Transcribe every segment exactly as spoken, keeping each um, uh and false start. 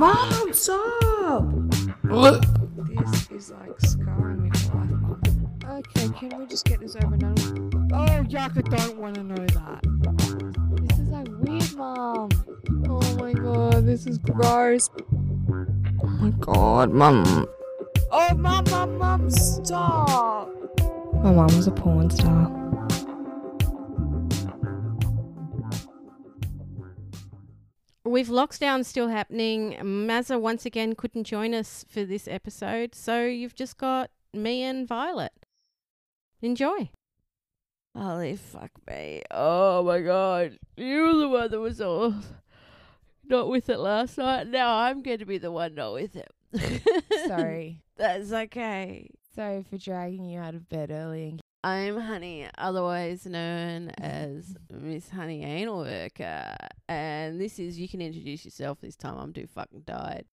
Mom, stop! This is like scarring me for life, Mum. Okay, can we just get this over and done with? Oh, Yuck, I don't want to know that. This is like weird, Mum. Oh my god, this is gross. Oh my god, Mum. Oh, Mum, Mum, Mum, stop! My mum was a porn star. With lockdown still happening, Mazza once again couldn't join us for this episode, so you've just got me and Violet. Enjoy. Holy fuck me. Oh my god. You were the one that was all not with it last night. Now I'm going to be the one not with it. Sorry. That's okay. Sorry for dragging you out of bed early. And I'm Honey, otherwise known as Miss Honey Anal Worker. And this is, you can introduce yourself this time. I'm too fucking tired.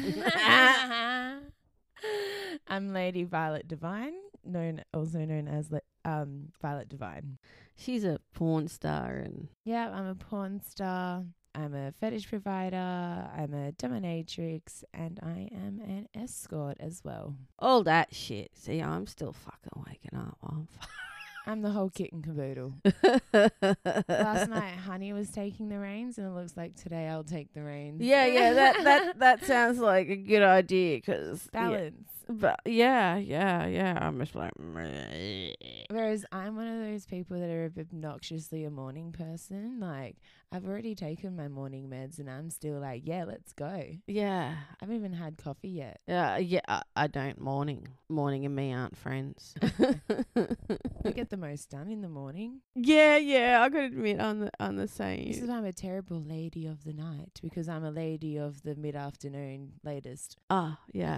I'm Lady Violet Divine, known also known as um Violet Divine. She's a porn star and Yeah, I'm a porn star. I'm a fetish provider. I'm a dominatrix, and I am an escort as well. all that shit. See, I'm still fucking waking up. I'm I'm the whole kit and caboodle. Last night, Honey was taking the reins, and it looks like today I'll take the reins. Yeah, yeah, that, that, that sounds like a good idea because Balance. Yeah, but yeah, yeah, yeah. I'm just like, Whereas I'm one of those people that are obnoxiously a morning person. Like, I've already taken my morning meds, and I'm still like, yeah, let's go. yeah, I haven't even had coffee yet. yeah, yeah. I, I don't morning. Morning and me aren't friends. We get the most done in the morning. Yeah, yeah. I gotta admit, I'm the I'm the same. This is why I'm a terrible lady of the night, because I'm a lady of the mid-afternoon latest. Ah, yeah.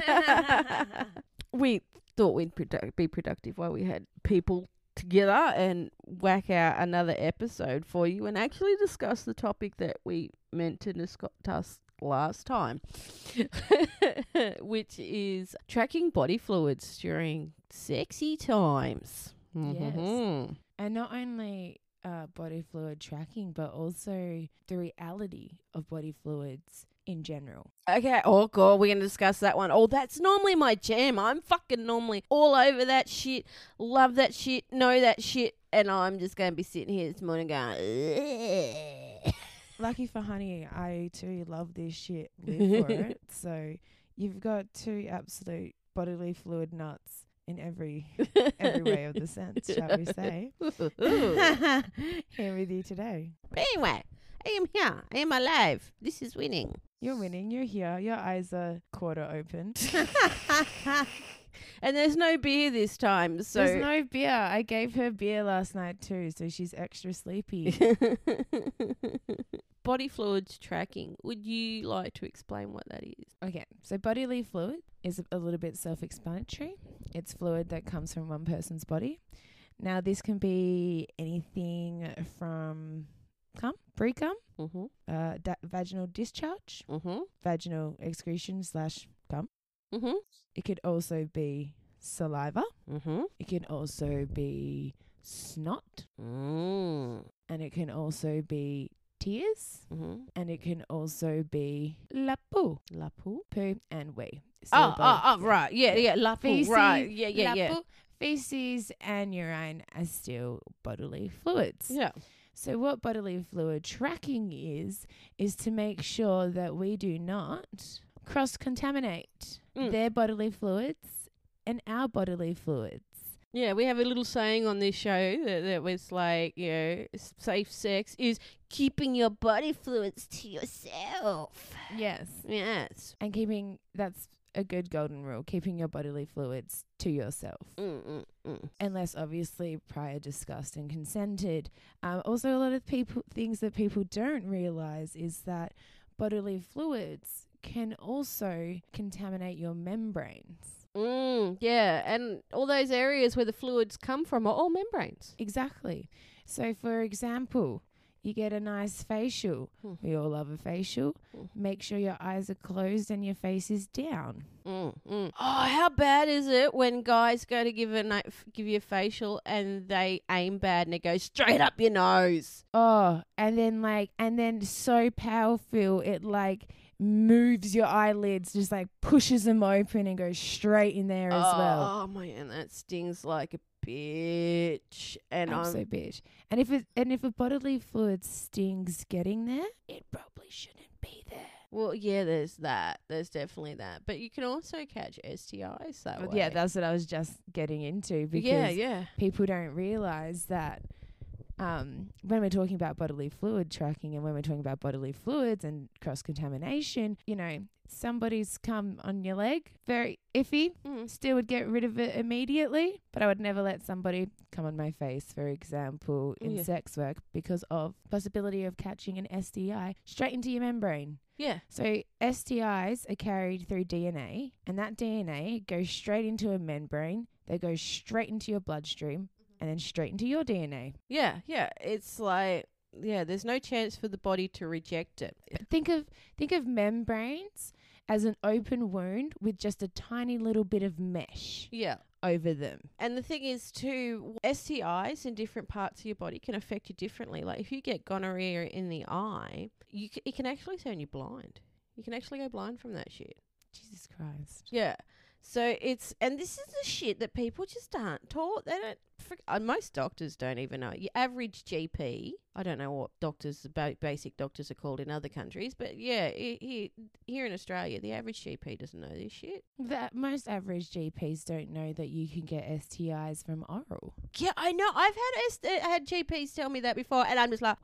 We thought we'd produ- be productive while we had people together and whack out another episode for you and actually discuss the topic that we meant to discuss last time, which is tracking body fluids during sexy times. Yes. Mm-hmm. And not only uh, body fluid tracking, but also the reality of body fluids in general. Okay, oh god, we're going to discuss that one. Oh, that's normally my jam. I'm fucking normally all over that shit, love that shit, know that shit, and I'm just going to be sitting here this morning going, ugh. Lucky for Honey, I too love this shit, live for it. So you've got two absolute bodily fluid nuts in every every way of the sense, shall we say. Here with you today. Anyway, I am here. I am alive. This is winning. You're winning. You're here. Your eyes are quarter open. And there's no beer this time, so There's no beer. I gave her beer last night too, so she's extra sleepy. body fluids tracking. Would you like to explain what that is? Okay, so bodily fluid is a little bit self-explanatory. It's fluid that comes from one person's body. Now, this can be anything from cum, pre-cum, Mm-hmm. uh, da- vaginal discharge, Mm-hmm. vaginal excretion slash cum. Mm-hmm. It could also be saliva. Mm-hmm. It can also be snot. Mm. And it can also be tears. Mm-hmm. And it can also be la poo, La poo? poo and wee. So Oh, both- oh, oh, right. Yeah, yeah. La poo. Feces, Right. Yeah, yeah, la yeah. poo, feces and urine are still bodily fluids. Yeah. So what bodily fluid tracking is, is to make sure that we do not cross-contaminate Mm. their bodily fluids and our bodily fluids. Yeah, we have a little saying on this show that, that was like, you know, s- safe sex is keeping your body fluids to yourself. Yes. Yes. And keeping, that's a good golden rule, keeping your bodily fluids to yourself. Mm, mm, mm. Unless obviously prior discussed and consented. Um, also, a lot of people things that people don't realize is that bodily fluids can also contaminate your membranes. Mm, yeah, and all those areas where the fluids come from are all membranes. Exactly. So, for example, you get a nice facial. Hmm. We all love a facial. Hmm. Make sure your eyes are closed and your face is down. Mm, mm. Oh, how bad is it when guys go to give a na- f- give you a facial and they aim bad and it goes straight up your nose? Oh, and then like, and then so powerful, it like moves your eyelids, just like pushes them open and goes straight in there as oh, well. Oh man, that stings like a bitch. And I'm Absolute bitch. And if it and if a bodily fluid stings getting there, it probably shouldn't be there. well, yeah, there's that. There's definitely that. But you can also catch S T Is that But way. yeah, that's what I was just getting into because yeah, yeah. people don't realize that um, when we're talking about bodily fluid tracking and when we're talking about bodily fluids and cross-contamination, you know, somebody's come on your leg, very iffy, Mm. still would get rid of it immediately, but I would never let somebody come on my face, for example, in Yeah. sex work because of possibility of catching an S T I straight into your membrane. Yeah. So S T Is are carried through D N A, and that D N A goes straight into a membrane. They go straight into your bloodstream, and then straight into your D N A. Yeah, yeah. It's like, yeah, there's no chance for the body to reject it. But think of think of membranes as an open wound with just a tiny little bit of mesh Yeah. over them. And the thing is, too, S T Is in different parts of your body can affect you differently. Like, if you get gonorrhea in the eye, you c- it can actually turn you blind. You can actually go blind from that shit. Jesus Christ. Yeah. So it's, and this is the shit that people just aren't taught. They don't, fr- uh, most doctors don't even know. Your average G P, I don't know what doctors, ba- basic doctors are called in other countries, but yeah, i- he, here in Australia, the average G P doesn't know this shit. That most average G Ps don't know that you can get S T Is from oral. Yeah, I know. I've had S- uh, had G Ps tell me that before, and I'm just like,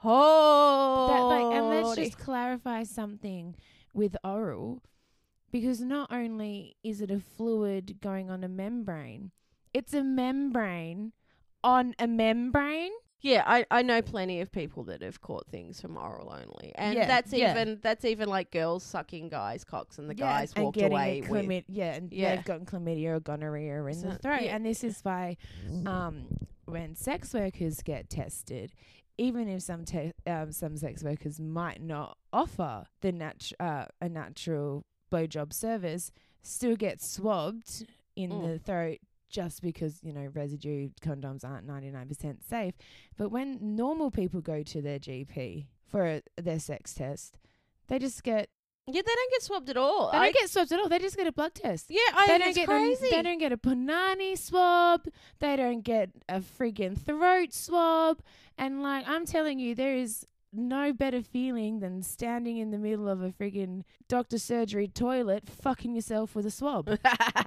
oh. That, like, and let's just clarify something with oral, because not only is it a fluid going on a membrane, it's a membrane on a membrane. Yeah, I, I know plenty of people that have caught things from oral only, and Yeah, that's yeah. even that's even like girls sucking guys' cocks, and the Yeah, guys and walked getting away it with. chlamyd- yeah, and Yeah. they've gotten chlamydia or gonorrhea in So- the throat. yeah. And this is why um, when sex workers get tested, even if some te- um, some sex workers might not offer the nat- uh, a natural blowjob service, still get swabbed in Mm. the throat just because, you know, residue condoms aren't ninety-nine percent safe. But when normal people go to their G P for a, their sex test, they just get Yeah, they don't get swabbed at all. they I, don't get swabbed at all. They just get a blood test. yeah, I They think don't it's get crazy. A, they don't get a punani swab. They don't get a friggin' throat swab. And like I'm telling you, there is no better feeling than standing in the middle of a friggin' doctor surgery toilet, fucking yourself with a swab,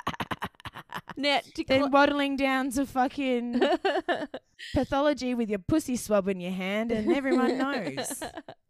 now, to then cl- waddling down to fucking pathology with your pussy swab in your hand, and everyone knows.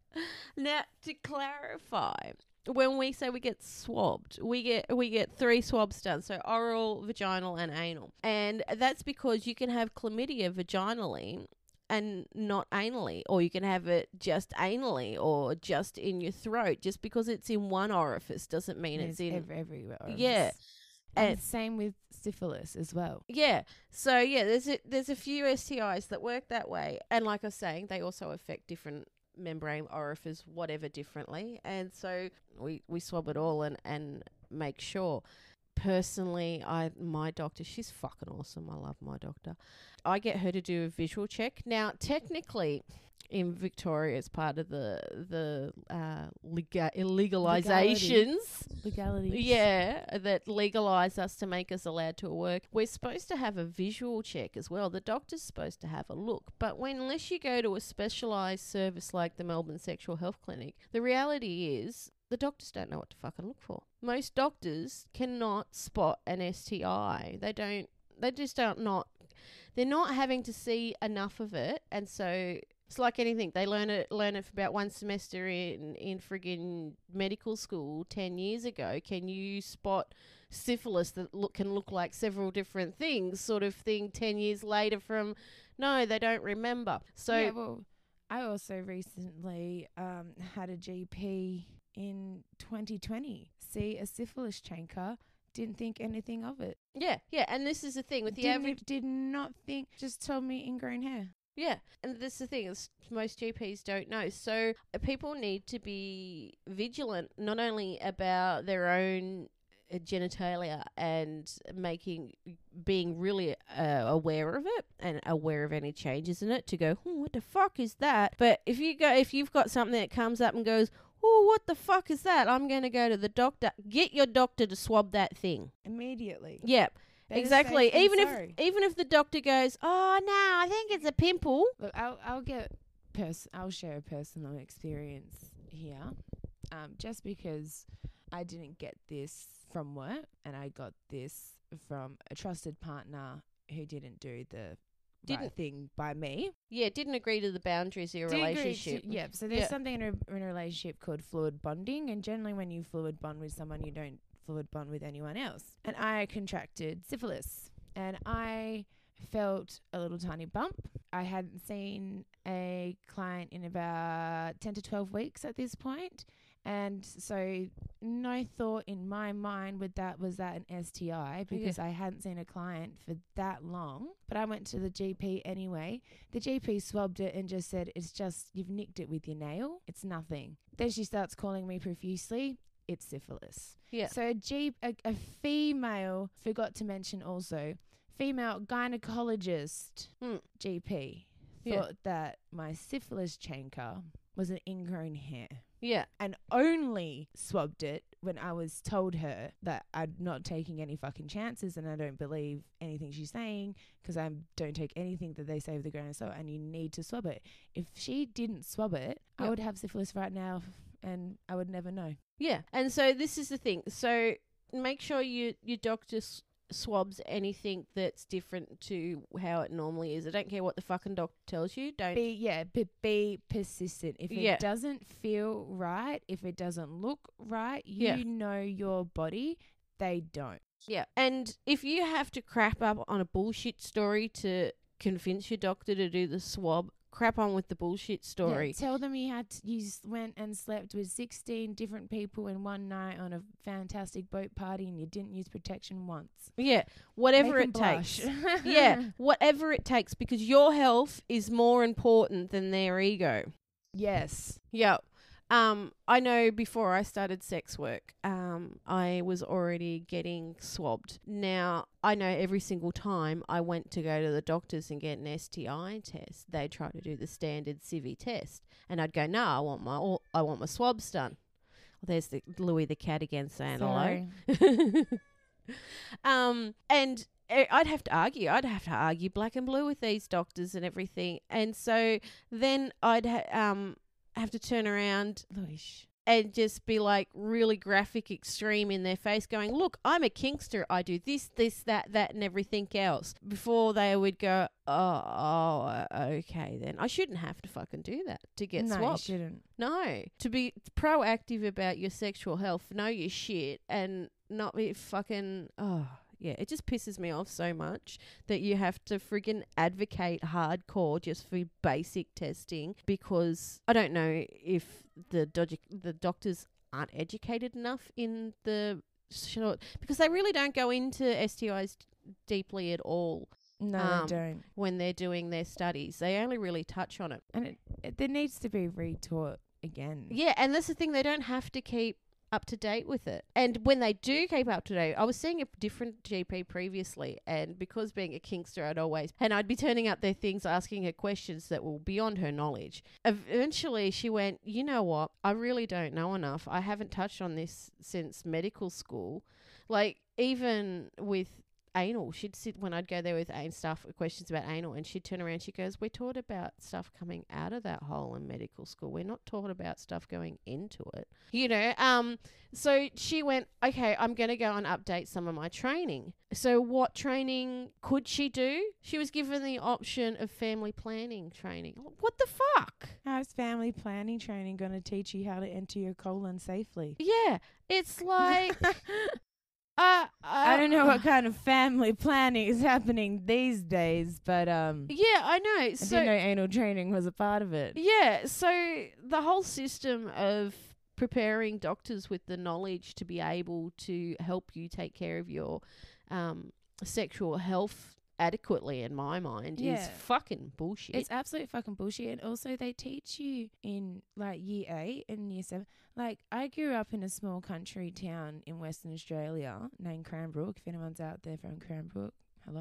Now, to clarify, when we say we get swabbed, we get we get three swabs done, so oral, vaginal, and anal, and that's because you can have chlamydia vaginally and not anally, or you can have it just anally or just in your throat. Just because it's in one orifice doesn't mean it's, in ev- everywhere. yeah. And And same with syphilis as well. yeah. So yeah, there's a, there's a few S T Is that work that way, and like I was saying, they also affect different membrane orifice, whatever, differently. And so we we swab it all and and make sure. Personally, I my doctor, she's fucking awesome. I love my doctor. I get her to do a visual check. Now, technically, in Victoria, as part of the the uh, lega- legalizations, Legalities. yeah, that legalise us to make us allowed to work. We're supposed to have a visual check as well. The doctor's supposed to have a look. But when unless you go to a specialised service like the Melbourne Sexual Health Clinic, the reality is the doctors don't know what to fucking look for. Most doctors cannot spot an S T I. They don't, they just don't not, they're not having to see enough of it. And so it's like anything. They learn it, learn it for about one semester in, in friggin' medical school ten years ago. Can you spot syphilis that look, can look like several different things sort of thing ten years later from, no, they don't remember. So yeah, well, I also recently um, had a G P in twenty twenty see a syphilis chanker. Didn't think anything of it. yeah, yeah. And this is the thing with the Didn't average. did not think. Just told me ingrown hair. Yeah, and this is the thing is most G Ps don't know. So uh, people need to be vigilant not only about their own uh, genitalia and making being really uh, aware of it and aware of any changes in it to go, hmm, what the fuck is that? But if you go if you've got something that comes up and goes, oh, what the fuck is that? I'm going to go to the doctor. Get your doctor to swab that thing. Immediately. Yep. Better Exactly. safe than Even sorry. if even if the doctor goes, oh no, I think it's a pimple. Look, I'll I'll get pers- I'll share a personal experience here, um, just because I didn't get this from work and I got this from a trusted partner who didn't do the right Didn't- thing by me. Yeah, didn't agree to the boundaries of your Didn't agree relationship. to- yeah, so there's Yeah. something in a, in a relationship called fluid bonding, and generally when you fluid bond with someone, you don't fluid bond with anyone else. And I contracted syphilis, and I felt a little tiny bump. I hadn't seen a client in about ten to twelve weeks at this point, and so no thought in my mind with that was that an S T I, because I hadn't seen a client for that long. But I went to the G P anyway. The G P swabbed it and just said, it's just, you've nicked it with your nail. It's nothing. Then she starts calling me profusely. It's syphilis. Yeah. So a, G- a, a female, forgot to mention also, female gynecologist Mm. G P Yeah. thought that my syphilis chancre was an ingrown hair, Yeah. and only swabbed it when I was told her that I'm not taking any fucking chances and I don't believe anything she's saying, because I don't take anything that they say with a grain of salt, and you need to swab it. If she didn't swab it, I Yep. would have syphilis right now and I would never know. Yeah. And so this is the thing. So make sure you your doctor s- swabs anything that's different to how it normally is. I don't care what the fucking doctor tells you. Don't. Be yeah, but be persistent. If it Yeah. doesn't feel right, if it doesn't look right, you Yeah. know your body. They don't. Yeah. And if you have to crap up on a bullshit story to convince your doctor to do the swab, crap on with the bullshit story. Yeah, tell them you had to, you s- went and slept with sixteen different people in one night on a fantastic boat party and you didn't use protection once. Yeah. Whatever Make 'em it takes. blush. Yeah. Whatever it takes, because your health is more important than their ego. Yes. Yeah. Um, I know before I started sex work, um, I was already getting swabbed. Now, I know every single time I went to go to the doctors and get an S T I test, they try to do the standard C V test. And I'd go, no, I want my all, I want my swabs done. Well, there's the Louis the cat again saying Sorry. hello. um, and I- I'd have to argue. I'd have to argue black and blue with these doctors and everything. And so then I'd ha- um have to turn around Louis. and just be like really graphic extreme in their face going, look, I'm a kinkster. I do this, this, that, that, and everything else. Before they would go, oh, oh okay then. I shouldn't have to fucking do that to get no, swabbed. you shouldn't. No. To be proactive about your sexual health, know your shit, and not be fucking, oh, yeah, it just pisses me off so much that you have to friggin' advocate hardcore just for basic testing, because I don't know if the dodgy, the doctors aren't educated enough in the short, because they really don't go into S T Is deeply at all No, Um, they don't. when they're doing their studies. They only really touch on it. And it, it, there needs to be retaught again. Yeah, and that's the thing, they don't have to keep up to date with it. And when they do keep up to date, I was seeing a different G P previously, and because being a kinkster, I'd always, and I'd be turning up their things, asking her questions that were beyond her knowledge. Eventually she went, you know what, I really don't know enough. I haven't touched on this since medical school. Like, even with anal, she'd sit when I'd go there with an- stuff, questions about anal, and she'd turn around, she goes, we're taught about stuff coming out of that hole in medical school. We're not taught about stuff going into it. You know, um, so she went, okay, I'm going to go and update some of my training. So what training could she do? She was given the option of family planning training. What the fuck? How's family planning training going to teach you how to enter your colon safely? Yeah, it's like... Uh, I don't know what kind of family planning is happening these days, but um, Yeah, I know. I So didn't know anal training was a part of it. yeah, so the whole system of preparing doctors with the knowledge to be able to help you take care of your um, sexual health adequately, in my mind, is Yeah. fucking bullshit. It's absolute fucking bullshit. And also, they teach you in like year eight and year seven. Like, I grew up in a small country town in Western Australia named Cranbrook. If anyone's out there from Cranbrook, hello.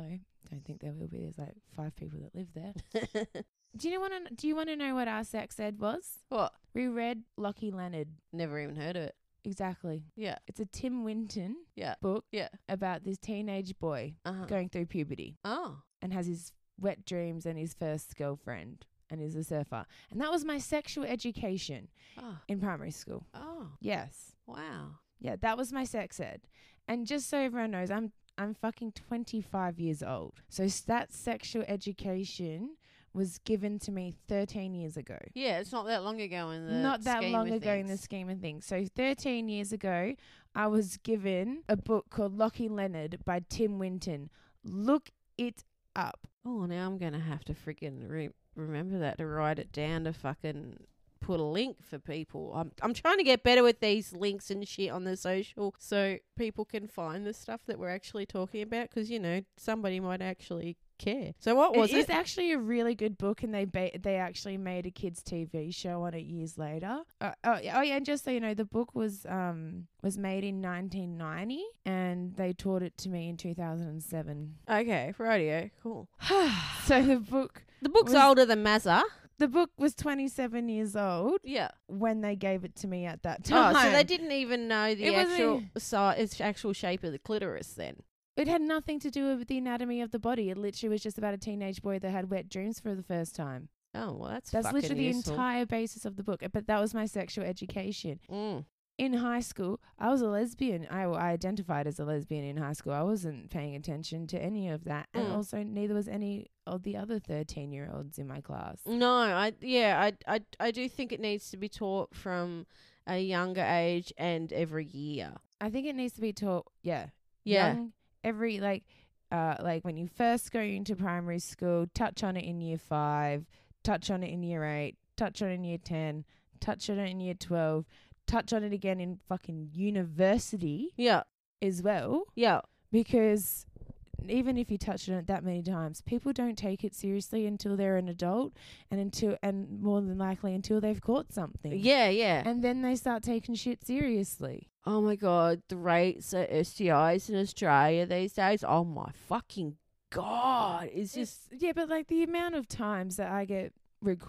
don't think there will be. There's like five people that live there. Do you want to? Do you want to know what our sex ed was? What? We read Lockie Leonard. Never even heard of it. Exactly. Yeah. It's a Tim Winton Yeah. book Yeah. about this teenage boy Uh-huh. going through puberty Oh. and has his wet dreams and his first girlfriend and is a surfer. And that was my sexual education Oh. in primary school. Oh. Yes. Wow. Yeah, that was my sex ed. And just so everyone knows, I'm I'm fucking twenty-five years old. So s- that sexual education was given to me thirteen years ago. Yeah, it's not that long ago in the Not that scheme long of ago in the things. scheme of things. So thirteen years ago, I was given a book called Lockie Leonard by Tim Winton. Look it up. Oh, now I'm gonna have to freaking re- remember that to write it down to fucking put a link for people. I'm I'm trying to get better with these links and shit on the social so people can find the stuff that we're actually talking about, because you know somebody might actually care. So what was it? it? It's actually a really good book, and they ba- they actually made a kids' T V show on it years later. Uh, oh, yeah, oh yeah, and just so you know, the book was um was made in nineteen ninety, and they taught it to me in two thousand seven. Okay, radio, cool. So the book The book's Was- older than Mazza. the book was twenty-seven years old Yeah. when they gave it to me at that Oh, time. so they didn't even know the It wasn't actual e- size, actual shape of the clitoris then. It had nothing to do with the anatomy of the body. It literally was just about a teenage boy that had wet dreams for the first time. Oh, well, that's That's fucking literally useful. the entire basis of the book. But that was my sexual education. Mm. In high school, I was a lesbian. I, I identified as a lesbian in high school. I wasn't paying attention to any of that. And Mm. also, neither was any of the other thirteen-year-olds in my class. No, I yeah, I, I I do think it needs to be taught from a younger age and every year. I think it needs to be taught, yeah. Yeah. Young, every, like, uh, like when you first go into primary school, touch on it in year five, touch on it in year eight, touch on it in year ten, touch on it in year twelve, touch on it again in fucking university Yeah. as well. Yeah. Because even if you touch on it that many times, people don't take it seriously until they're an adult, and until and more than likely until they've caught something. Yeah, yeah. And then they start taking shit seriously. Oh my god, the rates of S T Is in Australia these days. Oh my fucking god. It's just It's, yeah, but like the amount of times that I get requ-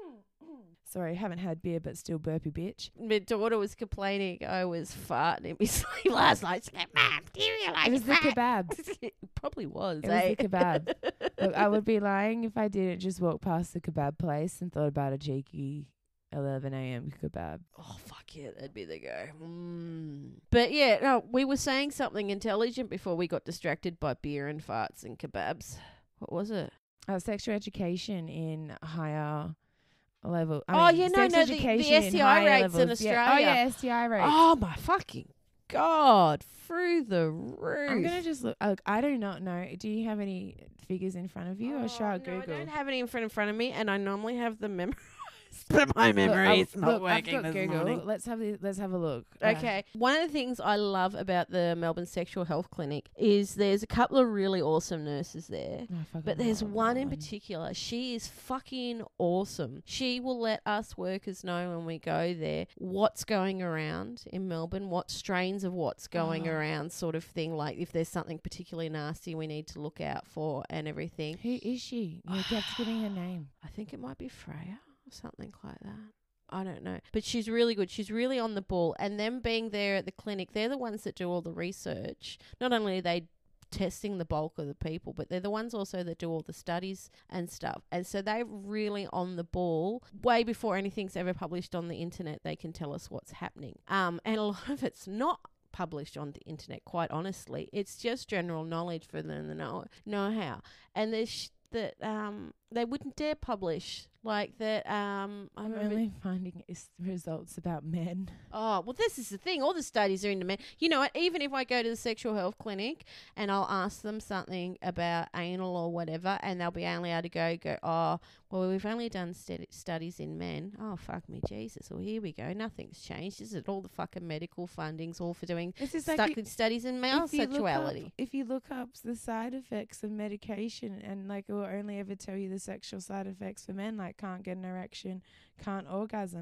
Sorry, haven't had beer but still burpy bitch. my daughter was complaining I was farting in my sleep last night. She's like, Mum, do you realise It was the you're fat?" kebab. It probably was, It was eh? the kebab. Look, I would be lying if I didn't just walk past the kebab place and thought about a cheeky eleven a.m. kebab. Oh, fuck yeah, that'd be the go. Mm. But yeah, no, we were saying something intelligent before we got distracted by beer and farts and kebabs. What was it? Uh, sexual education in higher level. I Oh, mean, yeah, no, sex no, the- the education in S T I higher rates in levels. Yeah. Oh, Australia. yeah, S T I rates. Oh, my fucking God. Through the roof. I'm going to just look. Look, I do not know. Do you have any figures in front of you, or shall I Oh, no, Google? I don't have any in front in front of me, and I normally have them memorized. But my Look, memory I've- is not look, working I've got this Google. morning. Let's have the, let's have a look. Uh, Okay. One of the things I love about the Melbourne Sexual Health Clinic is there's a couple of really awesome nurses there. I fucking But there's love one that in particular. She is fucking awesome. She will let us workers know when we go there what's going around in Melbourne, what strains of what's going Oh. around, sort of thing. Like if there's something particularly nasty we need to look out for and everything. Who is she? You have to give me her name. I think it might be Freya or something like that. I don't know. But she's really good. She's really on the ball. And them being there at the clinic, they're the ones that do all the research. Not only are they testing the bulk of the people, but they're the ones also that do all the studies and stuff. And so they're really on the ball. Way before anything's ever published on the internet, they can tell us what's happening. Um, and a lot of it's not published on the internet, quite honestly. It's just general knowledge for them to know, know how. And there's sh- that um they wouldn't dare publish like that. Um, I I'm remember. only finding is results about men. Oh, well, this is the thing. All the studies are into men. You know what? Even if I go to the sexual health clinic and I'll ask them something about anal or whatever, and they'll be only able to go, go, oh, well, we've only done stu- studies in men. Oh, fuck me, Jesus. Well, here we go. Nothing's changed. Is it all the fucking medical funding's all for doing This is stuck like in studies in male if you look up- sexuality? If you look up the side effects of medication, and like it will only ever tell you the sexual side effects for men, like can't get an erection, can't orgasm.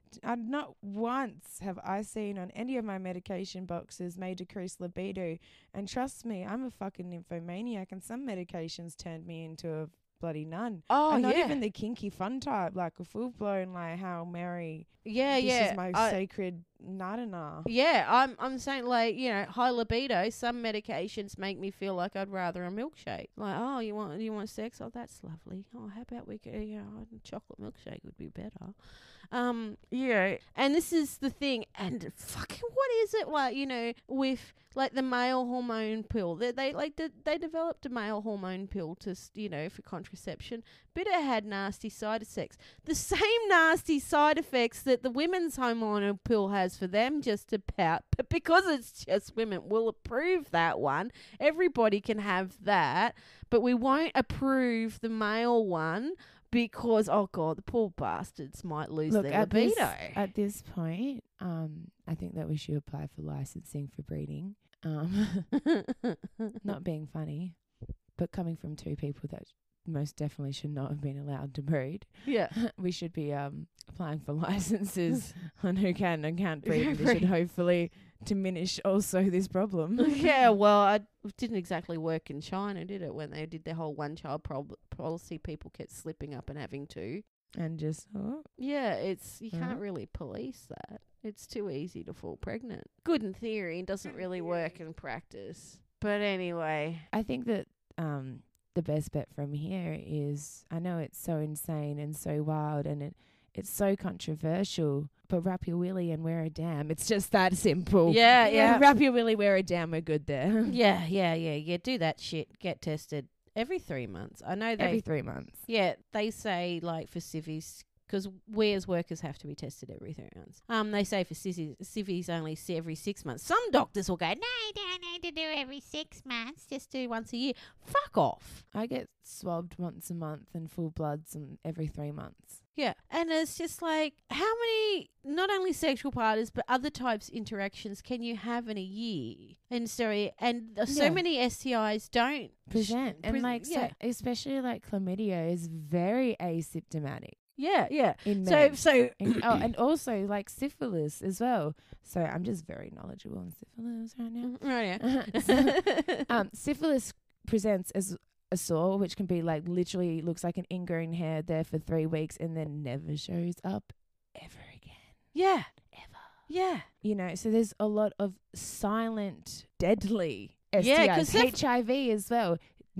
uh, not once have I seen on any of my medication boxes may decrease libido. And trust me, I'm a fucking nymphomaniac, and some medications turned me into a bloody nun. Oh, and not yeah. even the kinky fun type, like a full blown like Hail Mary. Yeah, this yeah. is my I- sacred nadana. Yeah, I'm I'm saying, like, you know, high libido, some medications make me feel like I'd rather a milkshake. Like, oh, you want you want sex? Oh, that's lovely. Oh, how about we go, you know, a chocolate milkshake would be better. Um, yeah. And this is the thing, and fucking what is it like, you know, with like the male hormone pill? They they like de- they developed a male hormone pill to s- you know, for contraception, but it had nasty side effects. The same nasty side effects that the women's hormonal pill has for them, just about, but because it's just women, we'll approve that one. Everybody can have that, but we won't approve the male one because, oh god, the poor bastards might lose Look, their at this, libido. at this point, um, I think that we should apply for licensing for breeding. Um, not being funny, but coming from two people that most definitely should not have been allowed to breed, Yeah. we should be um applying for licenses on who can and can't breed. Yeah, and this should right. hopefully diminish also this problem. Yeah, well, I it didn't exactly work in China, did it? When they did their whole one-child prob- policy, people kept slipping up and having two. And just oh, Yeah, it's you Mhm. can't really police that. It's too easy to fall pregnant. Good in theory, doesn't really work in practice. But anyway, I think that um the best bet from here is, I know it's so insane and so wild and it it's so controversial, but wrap your willy and wear a dam. It's just that simple. Yeah, yeah. Wrap your willy, wear a dam. We're good there. yeah, yeah, yeah, yeah. Do that shit. Get tested every three months. I know they. Every three months. Yeah, they say like for civvies, because we as workers have to be tested every three months. Um, they say for civvies, civvies only see every six months. Some doctors will go, no, you don't need to do every six months. Just do once a year. Fuck off. I get swabbed once a month and full bloods and every three months. Yeah, and it's just like, how many, not only sexual partners, but other types of interactions can you have in a year? And so, and uh, so Yeah. many S T Is don't Present. And pres- like, so, yeah. especially like chlamydia is very asymptomatic Yeah, yeah. in So, men. so And, oh, and also like syphilis as well. So I'm just very knowledgeable on syphilis right now. right, yeah. um, syphilis presents as a sore, which can be like literally looks like an ingrown hair there for three weeks and then never shows up ever again. yeah, Ever. yeah. You know, so there's a lot of silent, deadly S T Is. Yeah, 'cause syph- H I V as well.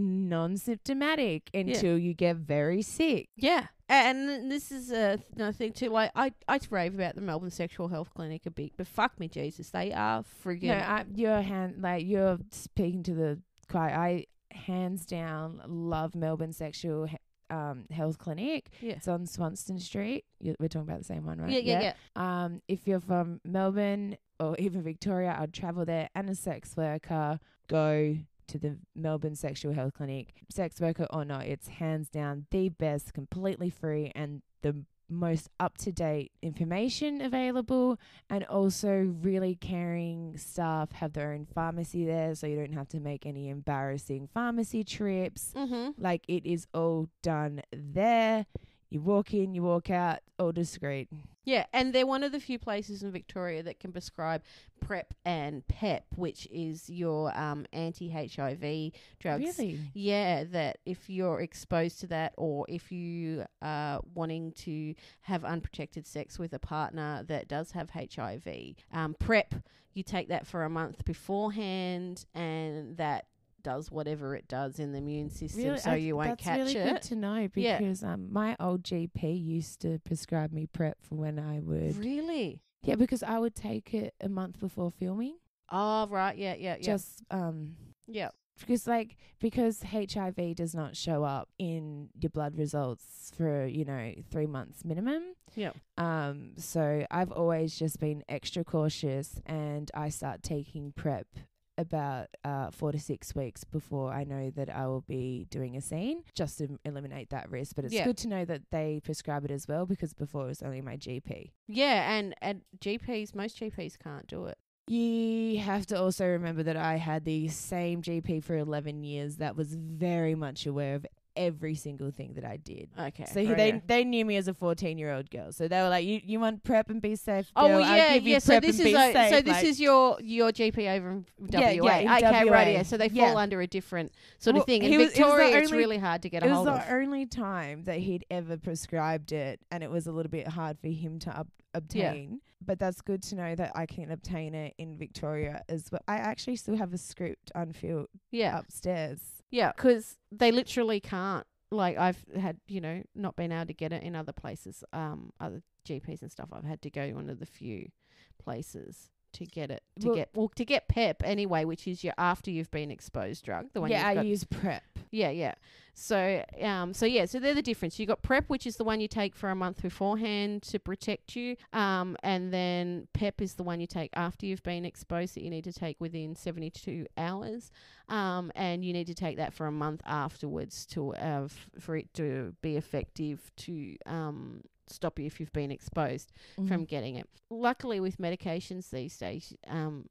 Non-symptomatic until you get very sick. Yeah, and th- this is uh, another thing too. Like, I, I rave about the Melbourne Sexual Health Clinic a bit, but fuck me, Jesus, they are friggin' No, I, you're hand like you're speaking to the choir. I hands down love Melbourne Sexual He- um, Health Clinic. yeah, It's on Swanston Street. You, we're talking about the same one, right? yeah, yeah, yeah. Um, if you're from Melbourne or even Victoria, I'd travel there. And a sex worker, go to the Melbourne Sexual Health Clinic. Sex worker or not, it's hands down the best, completely free and the most up-to-date information available, and also really caring staff, have their own pharmacy there so you don't have to make any embarrassing pharmacy trips. Mm-hmm. Like, it is all done there. You walk in, you walk out, all discreet. Yeah, and they're one of the few places in Victoria that can prescribe PrEP and PEP, which is your um, anti-H I V drugs. Really? Yeah, that if you're exposed to that, or if you are wanting to have unprotected sex with a partner that does have H I V, um, PrEP, you take that for a month beforehand, and that does whatever it does in the immune system, Really? so I- you won't that's catch really it. good to know Yeah. because um, my old G P used to prescribe me PrEP for when I would. Really? Yeah, because I would take it a month before filming. Oh, right. Yeah, yeah, yeah. Just um, yeah. because like because H I V does not show up in your blood results for, you know, three months minimum. Yeah. Um, so I've always just been extra cautious, and I start taking PrEP about uh four to six weeks before I know that I will be doing a scene, just to eliminate that risk. But it's Yeah. good to know that they prescribe it as well, because before it was only my G P. Yeah, and, and G Ps, most G Ps can't do it. You have to also remember that I had the same G P for eleven years that was very much aware of every single thing that I did. Okay. So he, right, they yeah. they knew me as a fourteen year old girl. So they were like, you you want prep and be safe? Oh girl? well, I'll yeah, give you yeah. So prep this and is be a, safe. so this like, is your your G P over in W A. Yeah, yeah, in okay, W A. right. Yeah. So they fall Yeah. under a different sort Well, of thing. In he was- it was the Victoria, it's only- really hard to get a it was hold the of. only time that he'd ever prescribed it, and it was a little bit hard for him to ob- obtain. But that's good to know that I can obtain it in Victoria as well. I actually still have a script unfilled Yeah. upstairs. Yeah, because they literally can't. Like, I've had, you know, not been able to get it in other places, um, other G Ps and stuff. I've had to go one of the few places to get it, to Well- get, well, to get PEP anyway, which is your after you've been exposed drug. The one Yeah, you've I got. use prep. Yeah, yeah. So, um, so yeah, so they're the difference. You got PrEP, which is the one you take for a month beforehand to protect you, um, and then PEP is the one you take after you've been exposed that you need to take within seventy-two hours, um, and you need to take that for a month afterwards to uh, f- for it to be effective to um, stop you if you've been exposed from getting it. Luckily, with medications these days, um,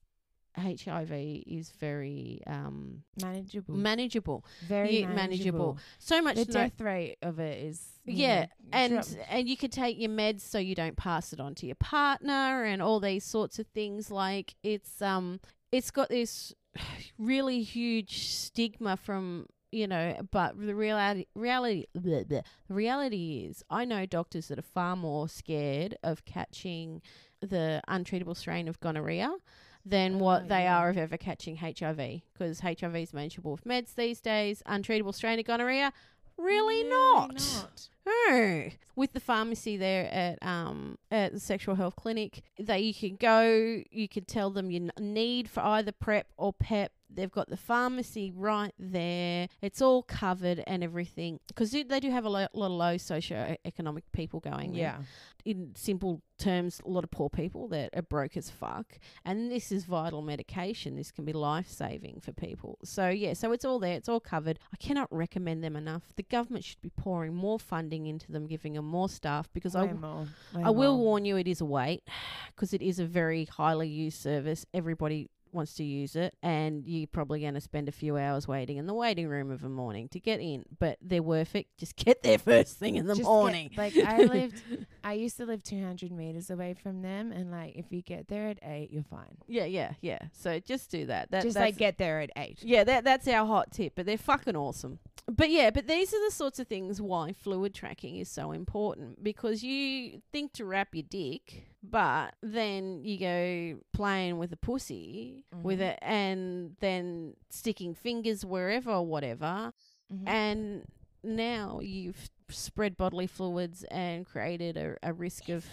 H I V is very um, manageable. manageable. Very yeah, manageable. manageable. So much The no- death rate of it is you yeah, know, and drop- and you can take your meds so you don't pass it on to your partner and all these sorts of things. Like it's um it's got this really huge stigma from, you know, but the reality reality bleh, bleh. The reality is I know doctors that are far more scared of catching the untreatable strain of gonorrhea than Oh, what they yeah. are of ever catching H I V, because H I V is manageable with meds these days. Untreatable strain of gonorrhea, really, Really not. not. No. With the pharmacy there at um at the sexual health clinic, they you can go, you can tell them your n- need for either PrEP or PEP. They've got the pharmacy right there. It's all covered and everything, because they do have a lo- lot of low socio-economic people going there. Yeah. In simple terms, a lot of poor people that are broke as fuck. And this is vital medication. This can be life-saving for people. So, yeah, so it's all there. It's all covered. I cannot recommend them enough. The government should be pouring more funding into them, giving them more staff, because I, Way more. Way I will more. warn you, it is a wait, because it is a very highly used service. Everybody wants to use it, and you're probably going to spend a few hours waiting in the waiting room of a morning to get in, but they're worth it. Just get there first thing in the Just morning. Get, like I lived, I used to live two hundred meters away from them, and like if you get there at eight, you're fine. Yeah, yeah, yeah. So just do that. that Just that's, like get there at eight. yeah, that that's our hot tip. But they're fucking awesome. But yeah, but these are the sorts of things why fluid tracking is so important, because you think to wrap your dick, but then you go playing with a pussy with Mhm. it, and then sticking fingers wherever or whatever, Mhm. and now you've spread bodily fluids and created a, a risk of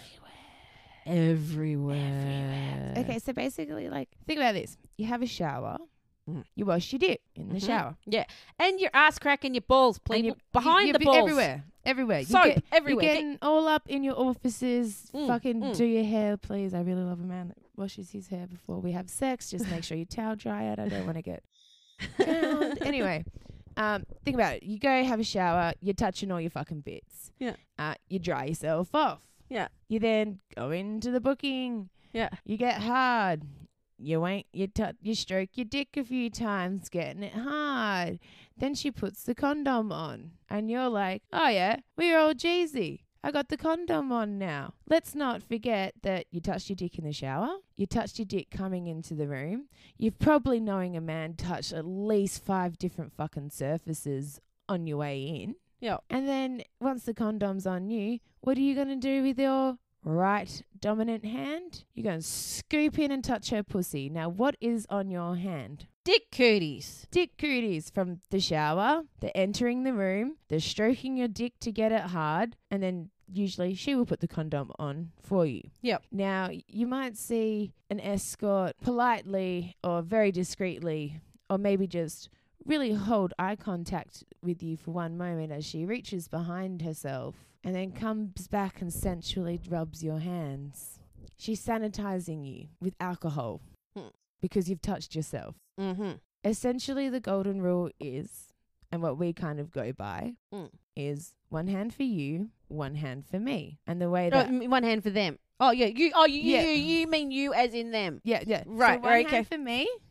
everywhere. Okay, so basically, like, think about this: you have a shower, Mm. you wash your dick in the Mhm. shower, And your ass crack and your balls, and people, you- behind you, the you, balls. everywhere, everywhere. You Soap get, everywhere. You're Get- getting all up in your offices. Mm, Fucking mm. do your hair, please. I really love a man that washes his hair before we have sex. Just make sure you towel dry it. I don't want to get drowned. Anyway, um, think about it. You go have a shower. You're touching all your fucking bits. Yeah. Uh, you dry yourself off. Yeah. You then go into the booking. Yeah. You get hard. You ain't you t- you stroke your dick a few times, getting it hard. Then she puts the condom on, and you're like, "Oh yeah, we're all Jeezy. I got the condom on now." Let's not forget that you touched your dick in the shower. You touched your dick coming into the room. You've probably, knowing a man, touched at least five different fucking surfaces on your way in. Yeah. And then once the condom's on you, what are you gonna do with your right dominant hand? You're going to scoop in and touch her pussy. Now, what is on your hand? Dick cooties. Dick cooties from the shower, the entering the room, the stroking your dick to get it hard, and then usually she will put the condom on for you. Yep. Now, you might see an escort politely or very discreetly, or maybe just really hold eye contact with you for one moment as she reaches behind herself and then comes back and sensually rubs your hands. She's sanitizing you with alcohol Hmm. because you've touched yourself. Mm-hmm. Essentially, the golden rule is, and what we kind of go by, Mm. is one hand for you, one hand for me. And the way Oh, that... m- one hand for them. Oh yeah, you. Oh you. Yeah. You, you mean you as in them? yeah, yeah. Right, So one right, hand okay. for me,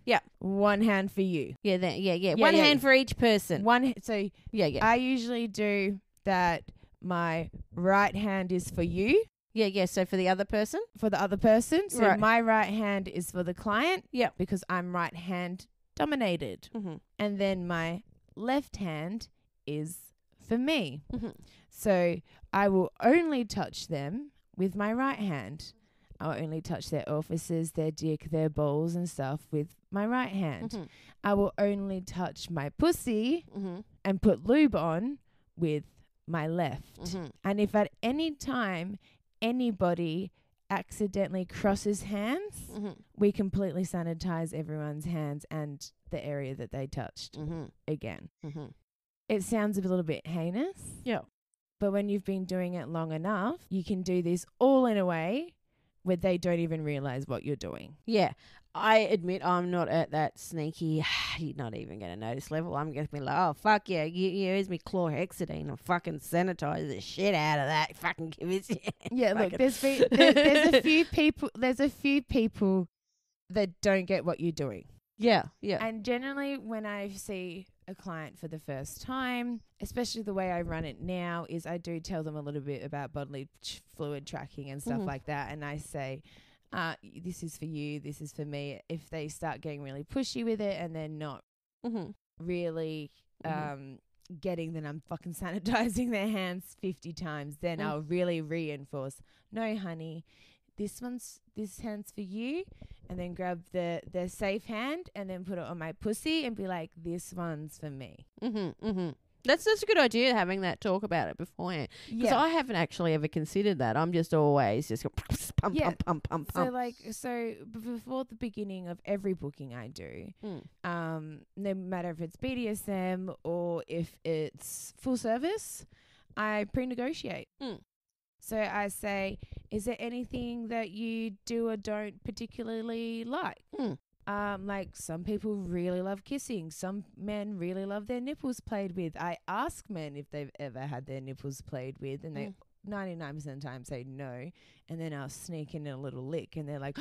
Yeah. One hand for you. Yeah, that, yeah, yeah. Yeah, One yeah, hand yeah. for each person. One. h- So Yeah, yeah. I usually do that. My right hand is for you, yeah, yeah. So for the other person? for the other person. So Right. my right hand is for the client. Yeah. Because I'm right hand dominated. Mm-hmm. And then my left hand is for me. Mm-hmm. So I will only touch them with my right hand. I will only touch their orifices, their dick, their balls and stuff with my right hand. Mm-hmm. I will only touch my pussy Mm-hmm. and put lube on with my left. Mm-hmm. And if at any time anybody accidentally crosses hands, Mm-hmm. we completely sanitize everyone's hands and the area that they touched Mm-hmm. again. Mm-hmm. It sounds a little bit heinous. Yeah. But when you've been doing it long enough, you can do this all in a way where they don't even realize what you're doing. Yeah. I admit I'm not at that sneaky, you're not even going to notice level. I'm going to be like, oh, fuck yeah, you, you use me chlorhexidine and fucking sanitize the shit out of that. Fucking give it. Yeah, look, Fucking- there's, fe- there, there's a few people. There's a few people that don't get what you're doing. Yeah, yeah. And generally, when I see a client for the first time, especially the way I run it now, is I do tell them a little bit about bodily ch- fluid tracking and stuff Mhm. like that. And I say, uh, this is for you, this is for me. If they start getting really pushy with it and they're not mm-hmm. really Mhm. um, getting that I'm fucking sanitizing their hands fifty times, then Mm. I'll really reinforce, no, honey, this one's, this hand's for you. And then grab the, the safe hand and then put it on my pussy and be like, this one's for me. Mm-hmm, mm-hmm. That's that's a good idea, having that talk about it beforehand. Because Yeah. I haven't actually ever considered that. I'm just always just go pump, Yeah. pump, pump, pump, So pump. like, so b- before the beginning of every booking I do, Mm. um, no matter if it's B D S M or if it's full service, I pre-negotiate. Mm. So I say, is there anything that you do or don't particularly like? Mm. Um, like some people really love kissing. Some men really love their nipples played with. I ask men if they've ever had their nipples played with, and they Mm. ninety-nine percent of the time say no. And then I'll sneak in a little lick, and they're like,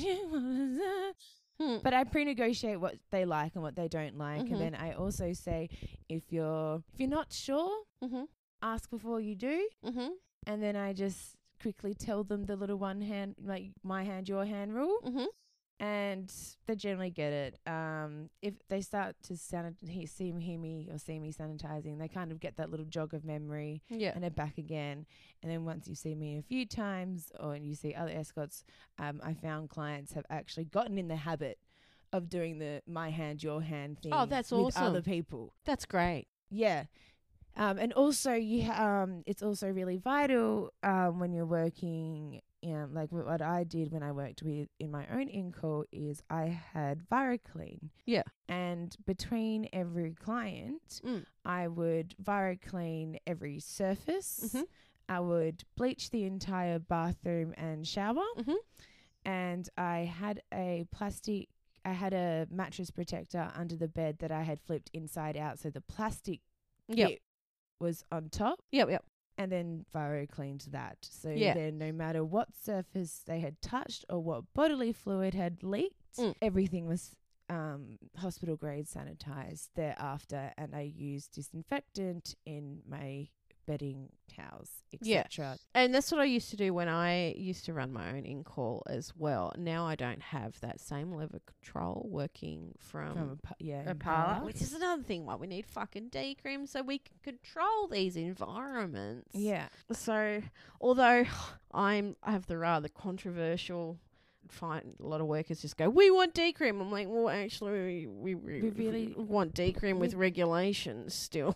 Mm. but I pre-negotiate what they like and what they don't like, Mhm. and then I also say, if you're if you're not sure, Mm-hmm. ask before you do. Mm-hmm. And then I just quickly tell them the little one hand, like my hand, your hand rule. Mm-hmm. And they generally get it. Um, if they start to sanit- he- see me, hear me or see me sanitizing, they kind of get that little jog of memory Yeah. and they're back again. And then once you see me a few times or you see other escorts, um, I found clients have actually gotten in the habit of doing the my hand, your hand thing. Oh, that's with awesome. other people. That's great. Yeah. Um, and also you ha- um, it's also really vital um, when you're working, you know, like wh- what I did when I worked with in my own in-call is I had ViraClean. Yeah. And between every client, Mm. I would ViraClean every surface. Mhm. I would bleach the entire bathroom and shower. Mhm. And I had a plastic, I had a mattress protector under the bed that I had flipped inside out. So the plastic Yep. kit was on top, Yep. Yep. and then Viro cleaned that. So Yeah. then no matter what surface they had touched or what bodily fluid had leaked, Mm. everything was um, hospital grade sanitized thereafter, and I used disinfectant in my bedding towels, Yeah. et cetera. And that's what I used to do when I used to run my own in-call as well. Now I don't have that same level of control working from, From a, pa- yeah, a in parlour, parlour. which is another thing why we need fucking decrim so we can control these environments. Yeah. So, although I'm, I have the rather controversial, find a lot of workers just go, we want decrim. I'm like, well, actually, we, we, We really- want decrim with we- regulations still.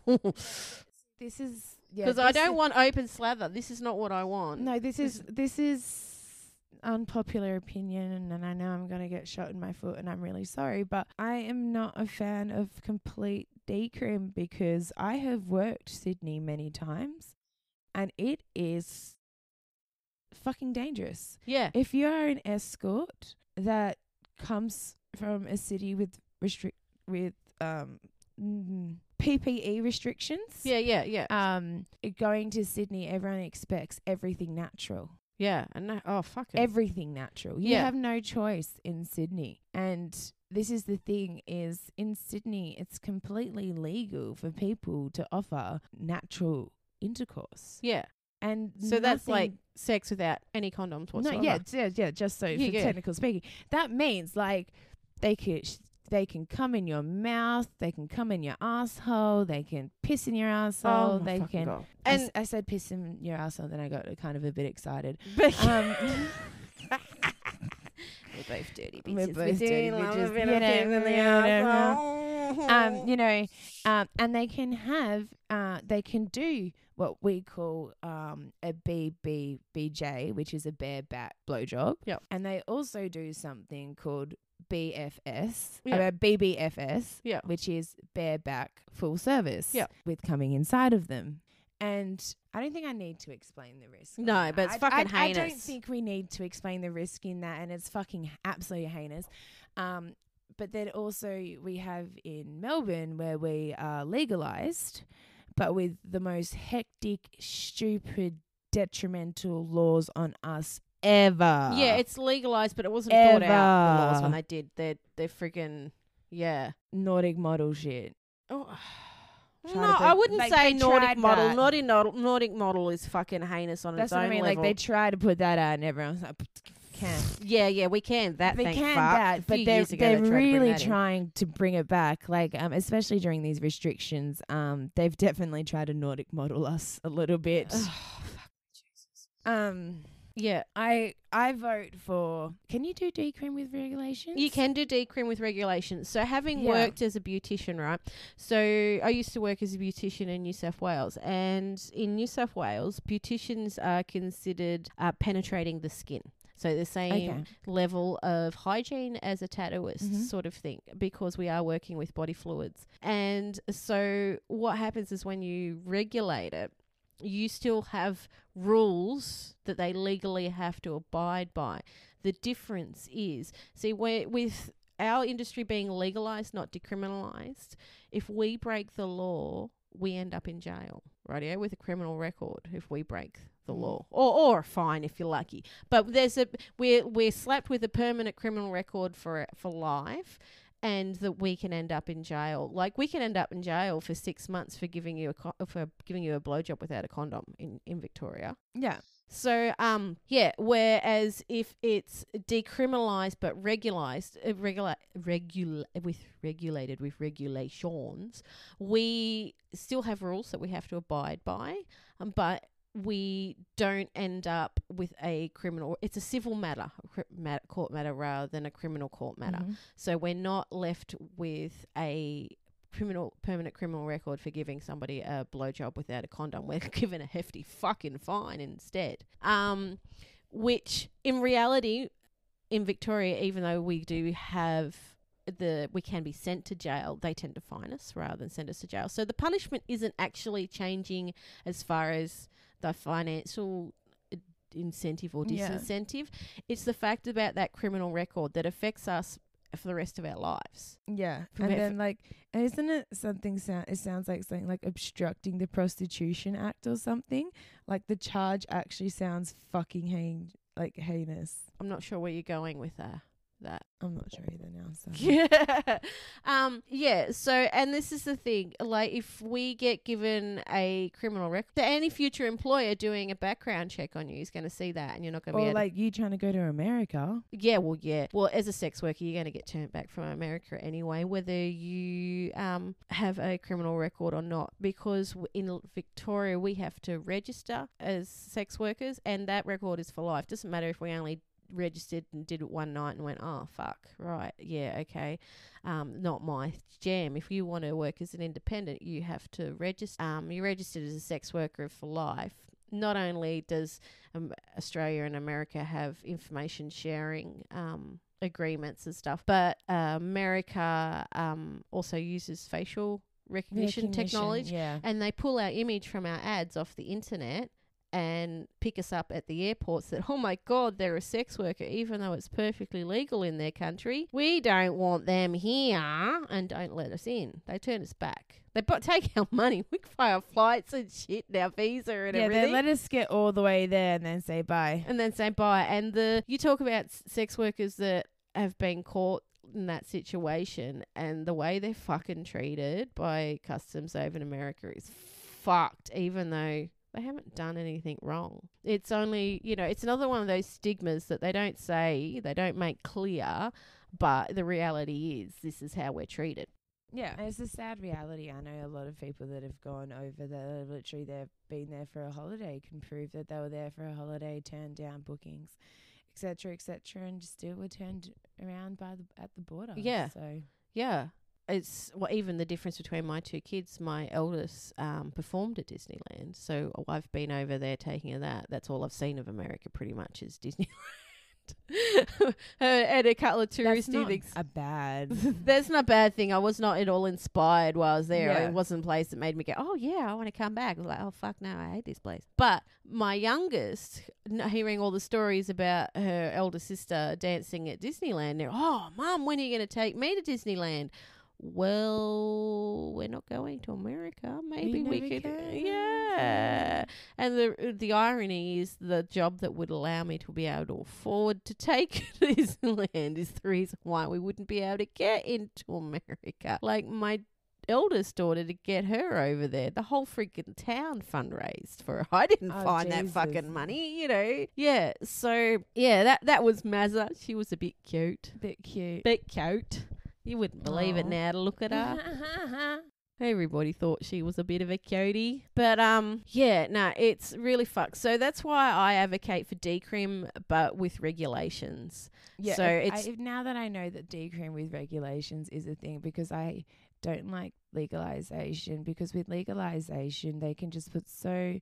This is yeah. Because I this don't is- want open slather. This is not what I want. No, this is this is unpopular opinion, and I know I'm gonna get shot in my foot, and I'm really sorry, but I am not a fan of complete decrim because I have worked Sydney many times, and it is fucking dangerous. Yeah. If you are an escort that comes from a city with restrict with um mm, P P E restrictions, Yeah, yeah, yeah. um, going to Sydney, everyone expects everything natural. yeah. And no, oh, fuck it. Everything natural. You Yeah. have no choice in Sydney. And this is the thing is in Sydney, it's completely legal for people to offer natural intercourse. Yeah. And So that's like nothing- sex without any condoms no, whatsoever. yeah, yeah, yeah, just so Yeah, for yeah. technical speaking. That means like they can sh- they can come in your mouth, they can come in your asshole, they can piss in your asshole, Oh, my they fucking can God. I, And s- I said piss in your asshole, then I got kind of a bit excited. but Um, we're both dirty bitches. We're both we do dirty love bitches, a bit you of know, piss in the you know, asshole. um, you know, um, and they can have, uh, they can do what we call um, a B B B J, which is a bareback blowjob. Yep. And they also do something called B F S, Yep. uh, B B F S, Yep. which is bareback full service Yep. with coming inside of them. And I don't think I need to explain the risk. on No, that. but it's I, fucking I, I don't heinous. think we need to explain the risk in that, and it's fucking absolutely heinous. Um, but then also we have in Melbourne where we are legalised, but with the most hectic, stupid, detrimental laws on us ever. Yeah, it's legalized, but it wasn't thought out, the laws, when Ever. they did. They're, they're freaking, yeah. Nordic model shit. Oh. Try No, to I put- wouldn't like, say they Nordic tried model. that. Nordic, Nordic, Nordic model is fucking heinous on That's its what own I mean. level. Like they try to put that out, and everyone's like, can. yeah, yeah, we can. That They thank can fuck. A that, but few they're years ago, they're they tried to bring really that in. trying to bring it back. Like um, especially during these restrictions, um, they've definitely tried to Nordic model us a little bit. Ugh, fuck, Jesus. um, Yeah. I I vote for. Can you do decream with regulations? You can do decream with regulations. So having Yeah. worked as a beautician, right? So I used to work as a beautician in New South Wales, and in New South Wales, beauticians are considered uh, penetrating the skin. So the same Okay. level of hygiene as a tattooist Mhm. sort of thing, because we are working with body fluids. And so what happens is when you regulate it, you still have rules that they legally have to abide by. The difference is, see, where, with our industry being legalized, not decriminalized, if we break the law, we end up in jail, rightio, with a criminal record if we break the Mm. law, or or a fine if you're lucky. But there's a we're we're slapped with a permanent criminal record for for life. And that we can end up in jail. Like we can end up in jail for six months for giving you a co- for giving you a blowjob without a condom in, in Victoria. Yeah. So um yeah. Whereas if it's decriminalised but regularized, uh, regula- regula- with regulated with regulations, we still have rules that we have to abide by. Um, but we don't end up with a criminal. It's a civil matter, a cri- mat- court matter rather than a criminal court matter. Mhm. So we're not left with a criminal permanent criminal record for giving somebody a blowjob without a condom. We're given a hefty fucking fine instead. Um, which in reality, in Victoria, even though we do have the we can be sent to jail, they tend to fine us rather than send us to jail. So the punishment isn't actually changing as far as the financial uh, incentive or Yeah. disincentive. It's the fact about that criminal record that affects us for the rest of our lives. Yeah. From And ev- then like, and isn't it something? Sound it sounds like something like obstructing the Prostitution Act or something. Like the charge actually sounds fucking hein- like heinous. I'm not sure where you're going with that. That I'm not sure either now. So. yeah, um, yeah. So, and this is the thing: like, if we get given a criminal record, any future employer doing a background check on you is going to see that, and you're not going to be Or able to like you trying to go to America. Yeah, well, yeah. Well, as a sex worker, you're going to get turned back from America anyway, whether you um have a criminal record or not, because w- in Victoria we have to register as sex workers, and that record is for life. Doesn't matter if we only registered and did it one night and went, oh fuck, right, yeah, okay, um, not my jam. If you want to work as an independent, you have to register. Um, you're registered as a sex worker for life. Not only does um, Australia and America have information sharing um, agreements and stuff, but uh, America um, also uses facial recognition, technology, Yeah. and they pull our image from our ads off the internet and pick us up at the airports that, oh my God, they're a sex worker, even though it's perfectly legal in their country. We don't want them here, and don't let us in. They turn us back. They bu- take our money. We pay our flights and shit, and our visa and Yeah, everything. they let us get all the way there and then say bye. and then say bye. And the you talk about s- sex workers that have been caught in that situation, and the way they're fucking treated by customs over in America is fucked, even though they haven't done anything wrong. It's only, you know, it's another one of those stigmas that they don't say, they don't make clear, but the reality is this is how we're treated. Yeah, and it's a sad reality. I know a lot of people that have gone over there, literally they've been there for a holiday, can prove that they were there for a holiday, turned down bookings, et cetera, et cetera, and still were turned around by the at the border. Yeah. So Yeah. It's well, even the difference between my two kids. My eldest um, performed at Disneyland, so I've been over there taking her that. That's all I've seen of America, pretty much, is Disneyland. And a couple of that's touristy not things. a bad. That's not a bad thing. I was not at all inspired while I was there. Yeah. It wasn't a place that made me go, oh, yeah, I want to come back. I was like, oh, fuck, no, I hate this place. But my youngest, n- hearing all the stories about her elder sister dancing at Disneyland, they're, oh, Mum, when are you going to take me to Disneyland? Well, we're not going to America. Maybe we never could. can. Yeah. And the the irony is the job that would allow me to be able to afford to take to Disneyland is the reason why we wouldn't be able to get into America. Like my eldest daughter, to get her over there, the whole freaking town fundraised for her. I didn't Oh, find Jesus. that fucking money, you know. Yeah. So yeah, that that was Mazza. She was a bit cute. Bit cute. Bit cute. You wouldn't believe it Aw. now to look at her. Everybody thought she was a bit of a cutie. But, um, yeah, no, it's really fucked. So that's why I advocate for decrim, but with regulations. Yeah, So if it's- I, if now that I know that decrim with regulations is a thing, because I don't like legalization, because with legalization they can just put so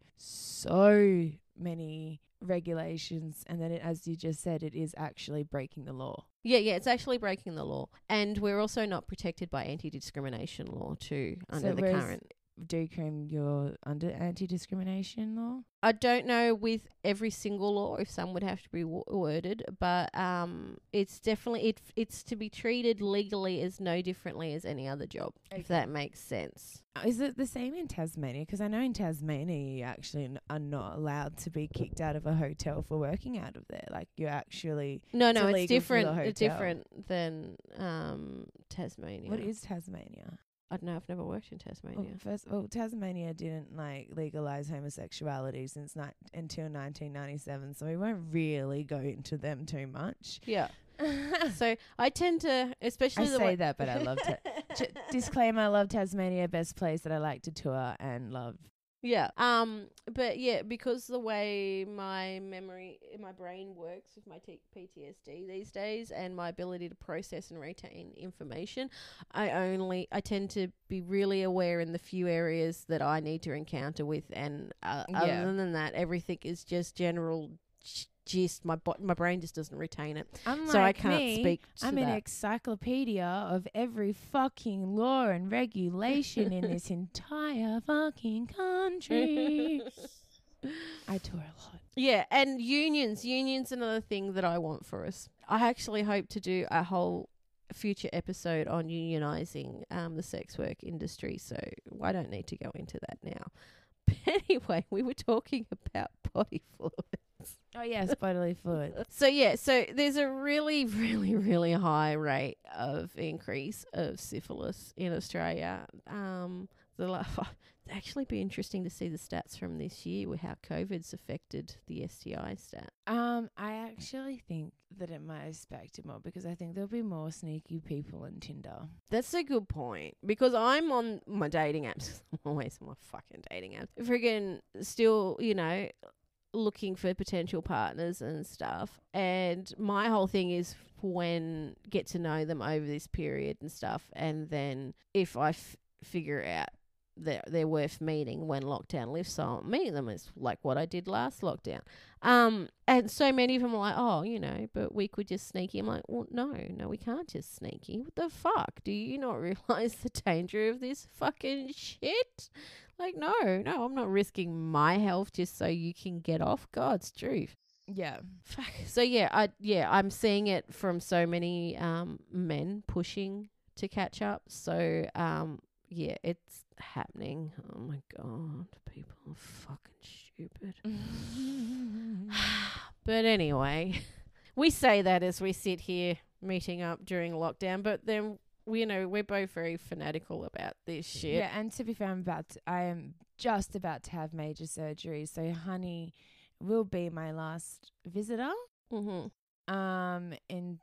so many regulations, and then it, as you just said, it is actually breaking the law. Yeah, yeah, it's actually breaking the law. And we're also not protected by anti-discrimination law too under So the whereas current. Decrim, you're under anti-discrimination law. I don't know with every single law if some would have to be w- worded, but um, it's definitely it. It's to be treated legally as no differently as any other job, if that makes sense. Is it the same in Tasmania? Because I know in Tasmania you actually n- are not allowed to be kicked out of a hotel for working out of there. Like you're actually. No, It's no, it's illegal for the different. It's hotel. different than um, Tasmania. What is Tasmania? I don't know. I've never worked in Well, Tasmania. first, well, Tasmania didn't like legalize homosexuality since ni- until nineteen ninety-seven, so we won't really go into them too much. Yeah. So I tend to, especially I the say way that, but I love Ta- J- disclaimer: I love Tasmania, best place that I like to tour and love. Yeah. Um. But yeah, because the way my memory, my brain works with my t- P T S D these days, and my ability to process and retain information, I only I tend to be really aware in the few areas that I need to encounter with, and uh, Yeah. other than that, everything is just general g- gist. My bo- my brain just doesn't retain it, Unlike so I can't me, speak to I'm that. an encyclopedia of every fucking law and regulation in this entire fucking country. I tour a lot. Yeah, and unions. Unions another thing that I want for us. I actually hope to do a whole future episode on unionizing um, the sex work industry, so I don't need to go into that now. But anyway, we were talking about body fluids. Oh yes, bodily fluid. So yeah, so there's a really, really, really high rate of increase of syphilis in Australia. Um, the la- it'd actually be interesting to see the stats from this year with how COVID's affected the S T I stat. Um, I actually think that it might have spiked it more because I think there'll be more sneaky people on Tinder. That's a good point, because I'm on my dating apps. I'm always on my fucking dating apps. Friggin' still, you know, looking for potential partners and stuff. And my whole thing is when get to know them over this period and stuff. And then if I f- figure out that they're worth meeting when lockdown lifts, I'll meet them. It's like what I did last lockdown. Um, and so many of them are like, oh, you know, but we could just sneaky. I'm like, well, no, no, we can't just sneaky. What the fuck? Do you not realize the danger of this fucking shit? Like, no, no, I'm not risking my health just so you can get off. God's truth. Yeah. Fuck. So yeah, I yeah, I'm seeing it from so many um men pushing to catch up. So um yeah, it's happening. Oh my god, people are fucking stupid. But anyway, we say that as we sit here meeting up during lockdown, but then we, you know, we're both very fanatical about this shit. Yeah, and to be fair, I'm about to, I am just about to have major surgery, so Honey will be my last visitor. Mm-hmm. Um,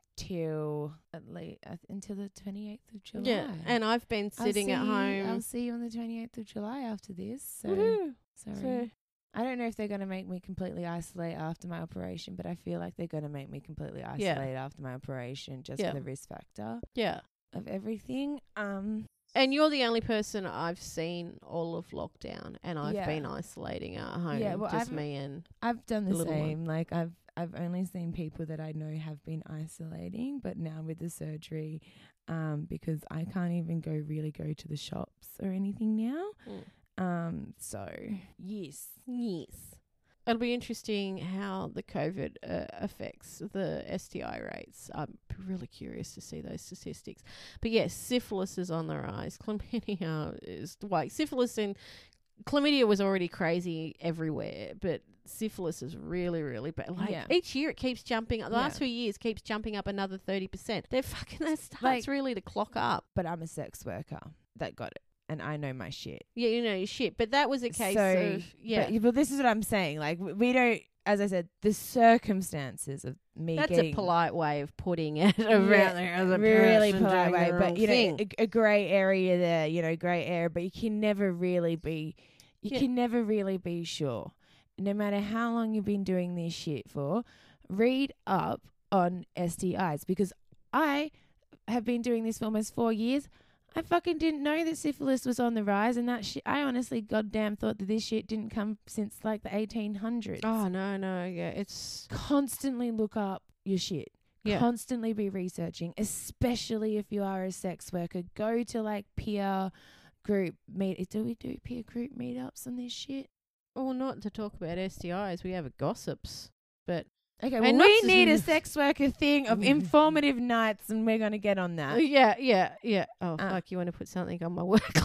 until at least uh, until the twenty eighth of July. Yeah, and I've been I'll sitting see at you- home. I'll see you on the twenty eighth of July after this. So Woohoo. sorry. So, I don't know if they're going to make me completely isolate after my operation, but I feel like they're going to make me completely isolate after my operation just Yeah. for the risk factor yeah. of everything. Um, And you're the only person I've seen all of lockdown, and I've Yeah. been isolating at home. Yeah, well, just I've- me and I've done the, The little one. same. Like I've I've only seen people that I know have been isolating, but now with the surgery, um, because I can't even go really go to the shops or anything now. Mm. Um, so yes, yes. It'll be interesting how the COVID uh, affects the S T I rates. I'm really curious to see those statistics. But yes, syphilis is on the rise. Chlamydia is like syphilis and chlamydia was already crazy everywhere, but syphilis is really, really bad. Like Yeah. each year it keeps jumping up. The last Yeah. few years keeps jumping up another thirty percent. They're fucking, that starts Like- really to clock up. but I'm a sex worker that got it, and I know my shit. Yeah, you know, shit. But that was a case So, of, yeah. But, but this is what I'm saying. Like w- we don't, as I said, the circumstances of me That's getting a polite way of putting it Yeah, around there as a really person polite doing way, the but wrong you know, thing. a, a grey area there, you know, grey area, but you can never really be, you Yeah. can never really be sure. No matter how long you've been doing this shit for, read up on S T Is, because I have been doing this for almost four years. I fucking didn't know that syphilis was on the rise, and that shit. I honestly, goddamn, thought that this shit didn't come since like the eighteen hundreds. Oh, no, no, yeah, it's... Constantly look up your shit. Yeah. Constantly be researching, especially if you are a sex worker. Go to like peer group meet. Do we do peer group meetups on this shit? Well, not to talk about S T Is, we have a gossips, but... Okay, And well, not we to- need a sex worker thing of informative nights, and we're going to get on that. yeah, yeah, yeah. Oh, Uh, fuck, you want to put something on my workload?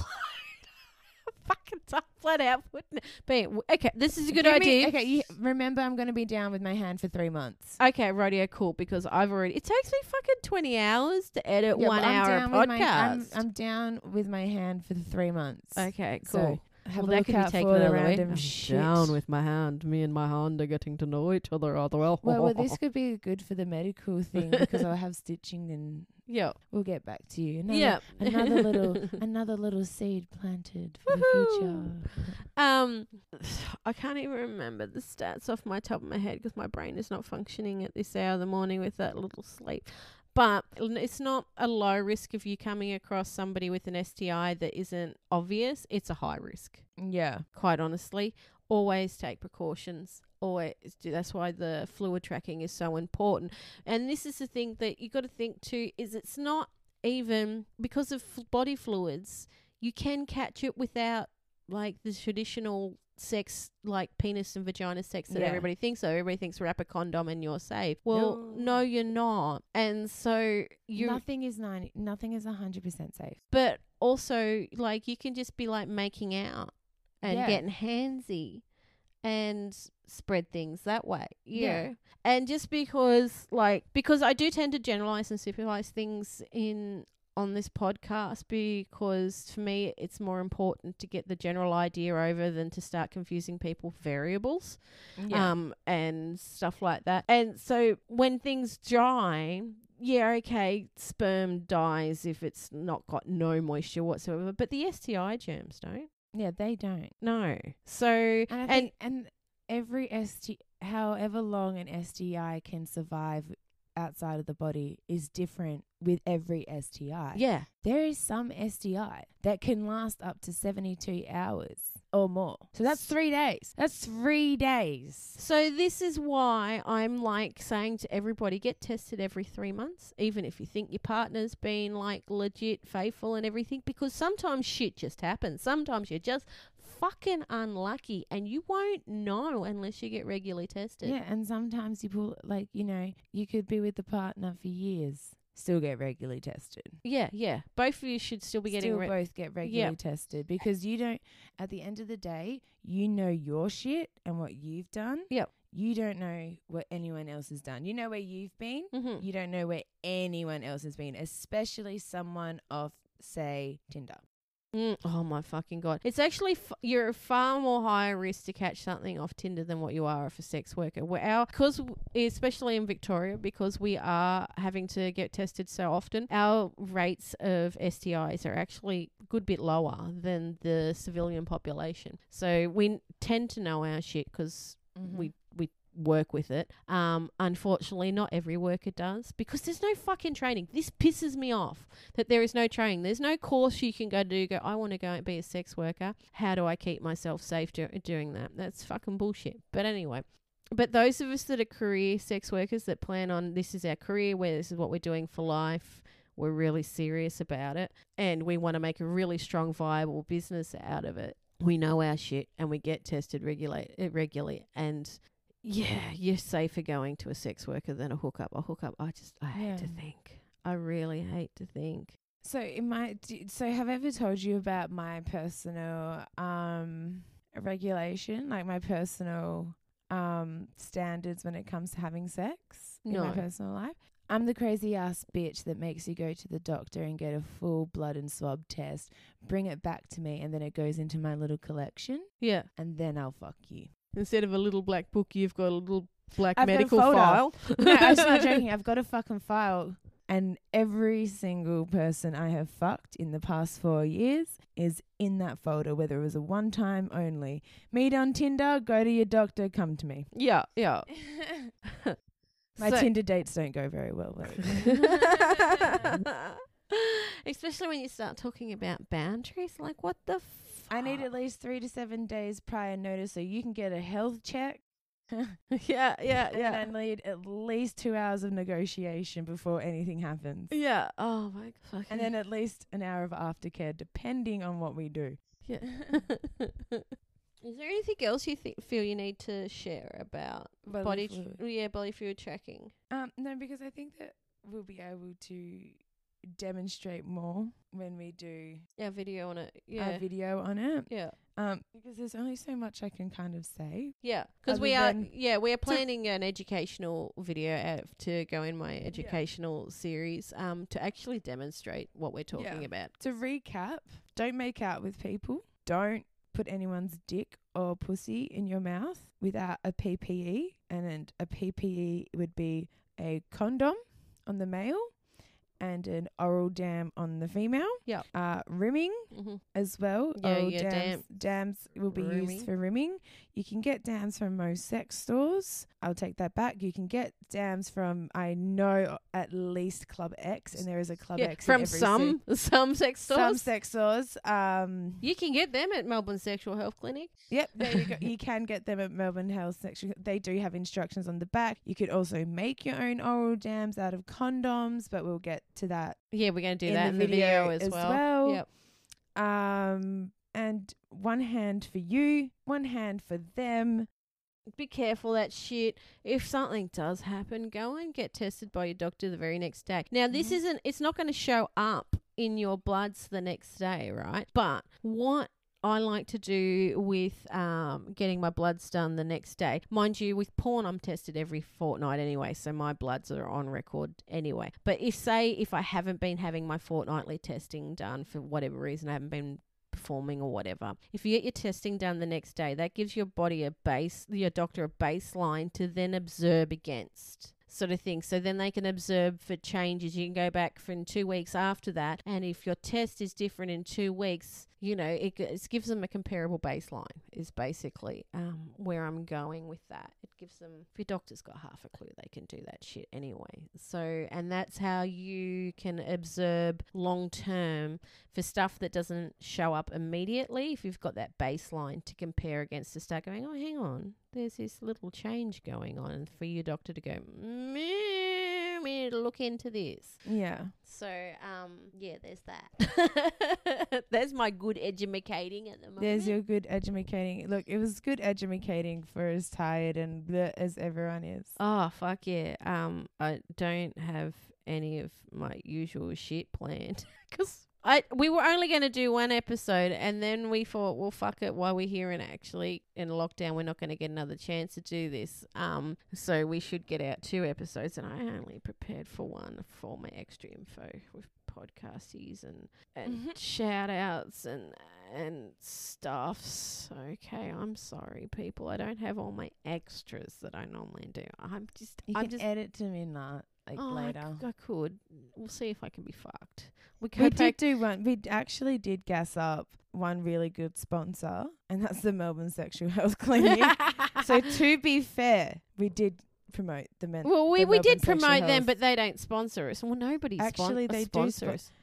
Fucking tough, flat out putting it. But yeah, w- okay, this is a good Give me- idea. okay, you, remember, I'm going to be down with my hand for three months. Okay, radio, cool, because I've already... It takes me fucking twenty hours to edit Yeah, one but I'm hour down of with my- I'm, podcast. I'm down with my hand for the three months. okay, So, cool. have well, a that look could be out taken for the another way. random I'm shit. down with my hand. Me and my hand are getting to know each other rather well. Well, well, this could be good for the medical thing because I'll have stitching, and yeah, we'll get back to you. Another, yeah. another little, another little seed planted for the future. Um, I can't even remember the stats off my top of my head because my brain is not functioning at this hour of the morning with that little sleep. But l- it's not a low risk of you coming across somebody with an S T I that isn't obvious. It's a high risk, Yeah, quite honestly. Always take precautions. Always do. That's why the fluid tracking is so important. And this is the thing that you got to think too, is it's not even because of f- body fluids, you can catch it without like the traditional sex, like penis and vagina sex that Yeah. everybody thinks so. Everybody thinks wrap a condom and you're safe. Well, No. no, you're not. And so you nothing is ninety. Nothing is a hundred percent safe. but also like you can just be like making out and Yeah. getting handsy and spread things that way. You Yeah. know? And just because like because I do tend to generalize and simplify things in on this podcast because for me it's more important to get the general idea over than to start confusing people with variables um and stuff like that. And so when things dry, yeah, okay, sperm dies if it's not got no moisture whatsoever, but the S T I germs don't. yeah, they don't. No. So And I and think, and every S T, however long an S T I can survive outside of the body, is different with every S T I. yeah. There is some S T I that can last up to seventy-two hours or more. So that's three days. That's three days. So this is why I'm like saying to everybody, get tested every three months, even if you think your partner's been like legit faithful and everything, because sometimes shit just happens. Sometimes you're just fucking unlucky and you won't know unless you get regularly tested. Yeah, and sometimes you pull, like, you know, you could be with the partner for years, still get regularly tested. Yeah, yeah. Both of you should still be getting Still re- both get regularly tested, because you don't, at the end of the day, you know your shit and what you've done. Yep. you don't know what anyone else has done. You know where you've been. Mm-hmm. You don't know where anyone else has been, especially someone off, say, Tinder. Mm, oh my fucking god! It's actually f- you're far more higher risk to catch something off Tinder than what you are of a sex worker. We're our because especially in Victoria, because we are having to get tested so often, our rates of S T Is are actually a good bit lower than the civilian population. So we n- tend to know our shit because Mm-hmm. we we work with it. Um, unfortunately, not every worker does because there's no fucking training. This pisses me off that there is no training. There's no course you can go do. Go, I want to go and be a sex worker. How do I keep myself safe do- doing that? That's fucking bullshit. But anyway. But those of us that are career sex workers that plan on this is our career, where this is what we're doing for life, we're really serious about it, and we want to make a really strong, viable business out of it. We know our shit and we get tested regulate, uh, regularly. And yeah, you're safer going to a sex worker than a hookup. A hookup, I just, I hate Yeah. to think. I really hate to think. So in my d- so have I ever told you about my personal um regulation, like my personal um standards when it comes to having sex in my No. personal life? I'm the crazy ass bitch that makes you go to the doctor and get a full blood and swab test, bring it back to me, and then it goes into my little collection, Yeah. and then I'll fuck you. Instead of a little black book, you've got a little black I've got a medical folder. file. No, I'm not joking. I've got a fucking file, and every single person I have fucked in the past four years is in that folder, whether it was a one time only. Meet on Tinder, go to your doctor, come to me. Yeah, yeah. My So- Tinder dates don't go very well. Especially when you start talking about boundaries. Like, what the fuck? I need at least three to seven days prior notice so you can get a health check. yeah, yeah, And yeah. I need at least two hours of negotiation before anything happens. Yeah. Oh, my God. And then at least an hour of aftercare, depending on what we do. Yeah. Is there anything else you th- feel you need to share about Bodily body, fluid. tr- yeah, body fluid tracking? Um, no, because I think that we'll be able to demonstrate more when we do Our video on it, yeah, a video on it. yeah, Um, because there's only so much I can kind of say. yeah. Because Other we are, than- yeah, we are planning an educational video out to go in my educational series, um, to actually demonstrate what we're talking Yeah. about. To recap, don't make out with people. Don't put anyone's dick or pussy in your mouth without a P P E. And a P P E would be a condom on the male and an oral dam on the female. Yep. Uh, rimming Mm-hmm. as well. Yeah, oral yeah, dams, dams will be Rimming. used for rimming. You can get dams from most sex stores. I'll take that back. You can get dams from, I know, at least Club X, and there is a Club Yeah, X from in every some some sex ci- stores. some sex stores. Um, You can get them at Melbourne Sexual Health Clinic. Yep, there you go. You can get them at Melbourne Health Section. They do have instructions on the back. You could also make your own oral dams out of condoms, but we'll get to that Yeah, we're going to do in that the in the video, video as, as well. well. Yep. Um, and one hand for you, one hand for them. Be careful that shit. If something does happen, go and get tested by your doctor the very next day. Now, this Mhm. isn't, it's not going to show up in your bloods the next day, right? But what I like to do with um, getting my bloods done the next day, mind you, with porn, I'm tested every fortnight anyway, so my bloods are on record anyway. But if, say, if I haven't been having my fortnightly testing done for whatever reason, I haven't been performing or whatever, if you get your testing done the next day, that gives your body a base, your doctor a baseline to then observe against, sort of thing. So then they can observe for changes. You can go back for in two weeks after that, and if your test is different in two weeks, you know, it, g- it gives them a comparable baseline is basically um, where I'm going with that. It gives them, if your doctor's got half a clue, they can do that shit anyway. So, and that's how you can observe long term for stuff that doesn't show up immediately. If you've got that baseline to compare against, to start going, oh, hang on, there's this little change going on, and for your doctor to go, "Mm, we need to look into this." Yeah. So, um, yeah, there's that. There's my good edumacating at the moment. There's your good edumacating. Look, it was good edumacating for as tired and bleh as everyone is. Oh, fuck yeah. Um, I don't have any of my usual shit planned because I we were only going to do one episode, and then we thought, well, fuck it. While we're here and actually in lockdown, we're not going to get another chance to do this. Um, so we should get out two episodes, and I only prepared for one for all my extra info with podcasties and and Mm-hmm. shout outs and and stuffs. Okay, I'm sorry, people. I don't have all my extras that I normally do. I'm just You I'm can just edit to midnight, like oh, I later. c- I could. We'll see if I can be fucked. We, We could did do one. We d- actually did gas up one really good sponsor, and that's the Melbourne Sexual Health Clinic. So to be fair, we did promote the men. well, we, the we did Melbourne Sexual promote them, Health. but they don't sponsor us. Well, nobody Actually, spon- they do sponsor spo- us.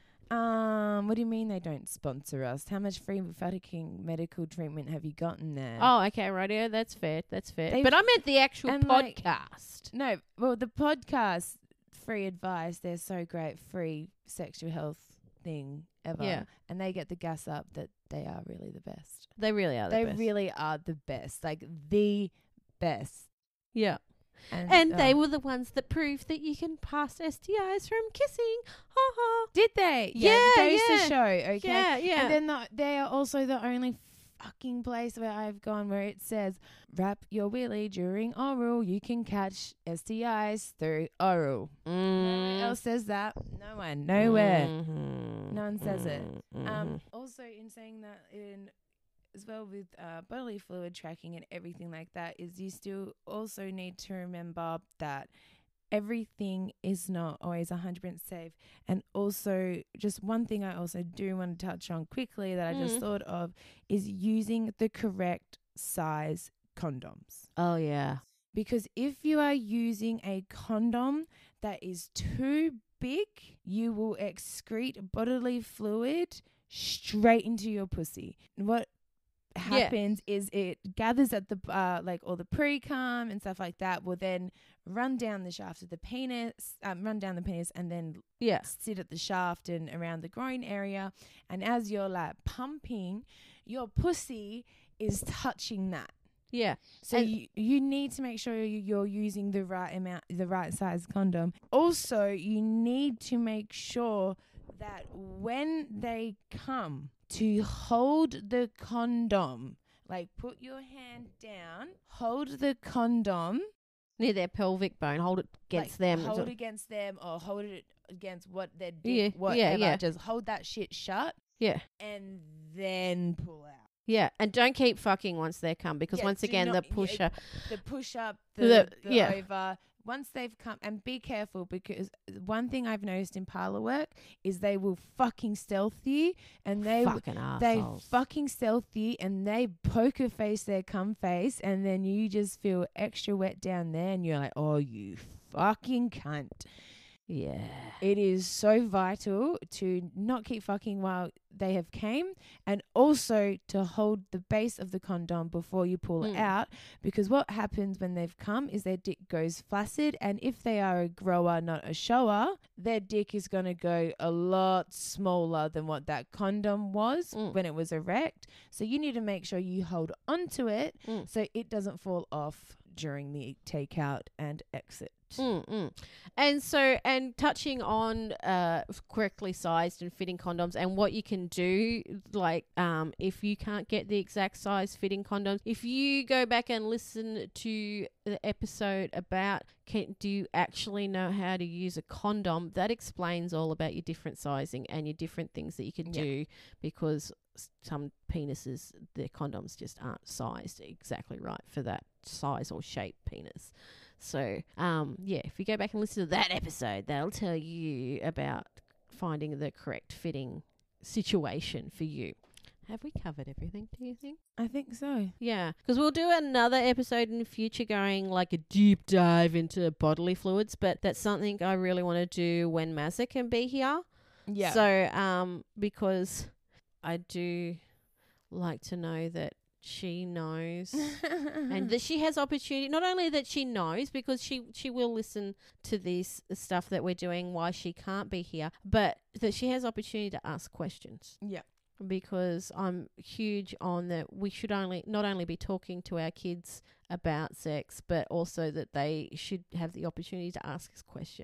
Um, what do you mean they don't sponsor us? How much free fucking medical treatment have you gotten there? Oh, okay, radio. That's fair. That's fair. They've- But I meant the actual and, like, podcast. No, well, the podcast, free advice, they're so great, free sexual health thing ever. Yeah. And they get the gas up that they are really the best. They really are. The They best. really are the best, like the best. yeah. And, And they oh. were the ones that proved that you can pass S T Is from kissing. Ha ha. Did they? Yeah, goes yeah. to show, okay? Yeah, yeah. And then the, they are also the only fucking place where I've gone where it says, wrap your willy during oral. You can catch S T Is through oral. No one else says that. No one. Nowhere. Mhm. No one says it. Mhm. Um, also, in saying that, in as well with uh, bodily fluid tracking and everything like that, is you still also need to remember that everything is not always one hundred percent safe. And also, just one thing I also do want to touch on quickly that I just Mm. thought of is using the correct size condoms. Oh, yeah. Because if you are using a condom that is too big, you will excrete bodily fluid straight into your pussy. What happens is it gathers at the uh, like all the pre-cum and stuff like that will then run down the shaft of the penis, um, run down the penis and then Yeah. sit at the shaft and around the groin area. And as you're like pumping, your pussy is touching that. Yeah. So And- you, you need to make sure you- you're using the right amount, the right size condom. Also, you need to make sure that when they come, to hold the condom, like put your hand down, hold the condom, Near their pelvic bone. Hold it against like, them. hold So- it against them, or hold it against what their Yeah, dick, yeah, whatever. yeah. Just hold that shit shut Yeah. and then pull out. Yeah. And don't keep fucking once they come because Yeah, once do again, not- the yeah, pusher. The push up, the, The- the, yeah. over. Once they've come, and be careful because one thing I've noticed in parlor work is they will fucking stealth you, and they w- fucking they assholes. fucking stealth you, and they poker face their cum face, and then you just feel extra wet down there, and you're like, oh, you fucking cunt. Yeah. It is so vital to not keep fucking while they have came, and also to hold the base of the condom before you pull it Mm. out, because what happens when they've come is their dick goes flaccid, and if they are a grower, not a shower, their dick is going to go a lot smaller than what that condom was Mm. when it was erect. So you need to make sure you hold onto it Mm. so it doesn't fall off during the takeout and exit. Mm, mm. And so, and touching on uh, correctly sized and fitting condoms and what you can do, like um, if you can't get the exact size fitting condoms, if you go back and listen to the episode about can, do you actually know how to use a condom, that explains all about your different sizing and your different things that you can Yeah. do, because s- some penises, their condoms just aren't sized exactly right for that size or shape penis. So, um, yeah, if you go back and listen to that episode, that'll tell you about finding the correct fitting situation for you. Have we covered everything, do you think? I think so. Yeah, because we'll do another episode in the future going like a deep dive into bodily fluids, but that's something I really want to do when Mazza can be here. Yeah. So, um, because I do like to know that she knows and that she has opportunity, not only that she knows, because she she will listen to this stuff that we're doing while she can't be here, but that she has opportunity to ask questions, yeah. because I'm huge on that we should only not only be talking to our kids about sex, but also that they should have the opportunity to ask us questions.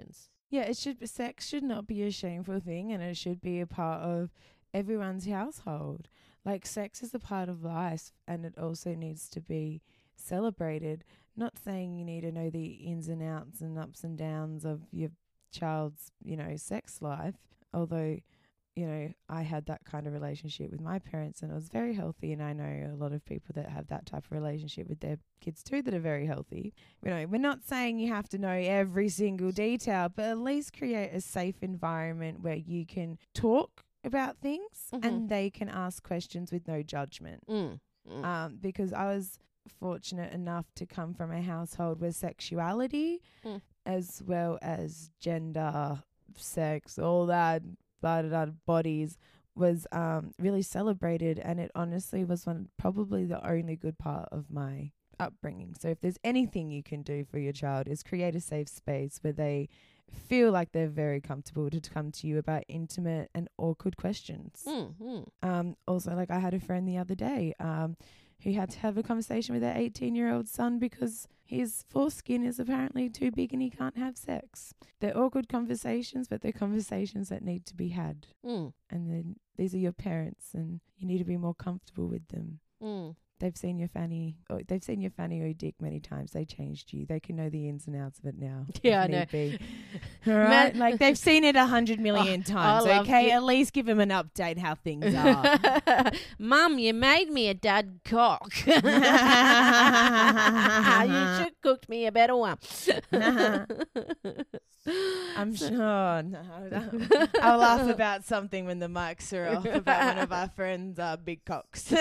Yeah, it should be, sex should not be a shameful thing, and it should be a part of everyone's household. Like, sex is a part of life, and it also needs to be celebrated. Not saying you need to know the ins and outs and ups and downs of your child's, you know, sex life, although, you know, I had that kind of relationship with my parents and it was very healthy, and I know a lot of people that have that type of relationship with their kids too that are very healthy. You know, we're not saying you have to know every single detail, but at least create a safe environment where you can talk about things Mm-hmm. and they can ask questions with no judgment. Mm. Mm. Um, because I was fortunate enough to come from a household where sexuality Mm. as well as gender, sex, all that, blah, blah, blah, bodies was um, really celebrated, and it honestly was one probably the only good part of my upbringing. So if there's anything you can do for your child is create a safe space where they feel like they're very comfortable to come to you about intimate and awkward questions. Mm. Mm. Um, also, like I had a friend the other day um, who had to have a conversation with their eighteen-year-old son because his foreskin is apparently too big and he can't have sex. They're awkward conversations, but they're conversations that need to be had. Mm. And then these are your parents, and you need to be more comfortable with them. Mm. They've seen your fanny, or they've seen your fanny or your dick many times. They changed you. They can know the ins and outs of it now. Yeah, if I know. need be. All right, like they've seen it a hundred million Oh, times. I love Okay, you. at least give them an update how things are. Mum, you made me a dud cock. You should cooked me a better one. I'm sure. No, I'll laugh about something when the mics are off about one of our friends' uh, big cocks.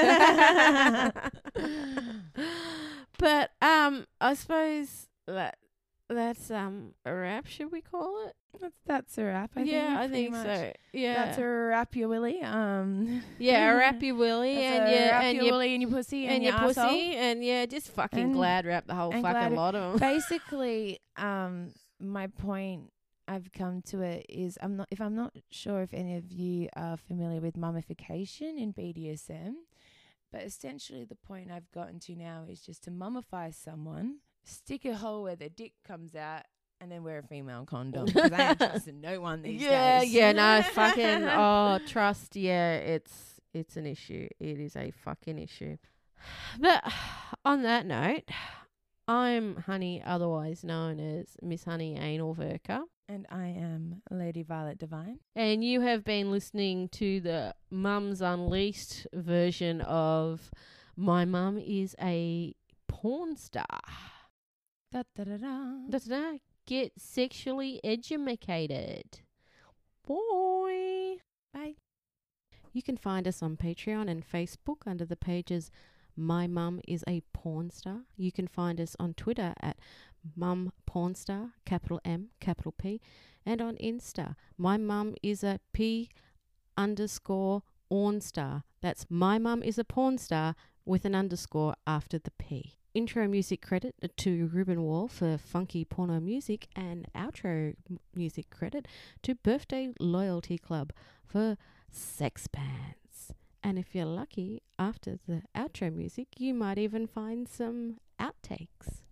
But um, I suppose that that's um a wrap. Should we call it? That's, that's a wrap. I yeah, think I pretty think much. so. Yeah, That's a wrap, you willy. Um, yeah, a wrap your willy that's and a yeah, wrap and your your willy and your pussy and, and your, your pussy arsehole. and yeah, just fucking And- glad wrap the whole and fucking glad- lot of them. Basically, um, my point I've come to it is I'm not if I'm not sure if any of you are familiar with mummification in B D S M, but essentially the point I've gotten to now is just to mummify someone, stick a hole where their dick comes out, and then wear a female condom. Because I ain't trusting no one these yeah, days. yeah, no, fucking oh, trust, yeah, it's it's an issue. It is a fucking issue. But on that note, I'm Honey, otherwise known as Miss Honey Anal Verka. And I am Lady Violet Divine. And you have been listening to the Mums Unleashed version of My Mum is a Porn Star. Da, da, da, da. Da-da-da. Get sexually educated. Boy. Bye. You can find us on Patreon and Facebook under the pages My Mum is a Porn Star. You can find us on Twitter at Mum Pornstar, capital M, capital P, and on Insta, My Mum is a P underscore Ornstar. That's My Mum is a Porn Star with an underscore after the P. Intro music credit to Ruben Wall for funky porno music, and outro m- music credit to Birthday Loyalty Club for sex pants. And if you're lucky, after the outro music, you might even find some outtakes.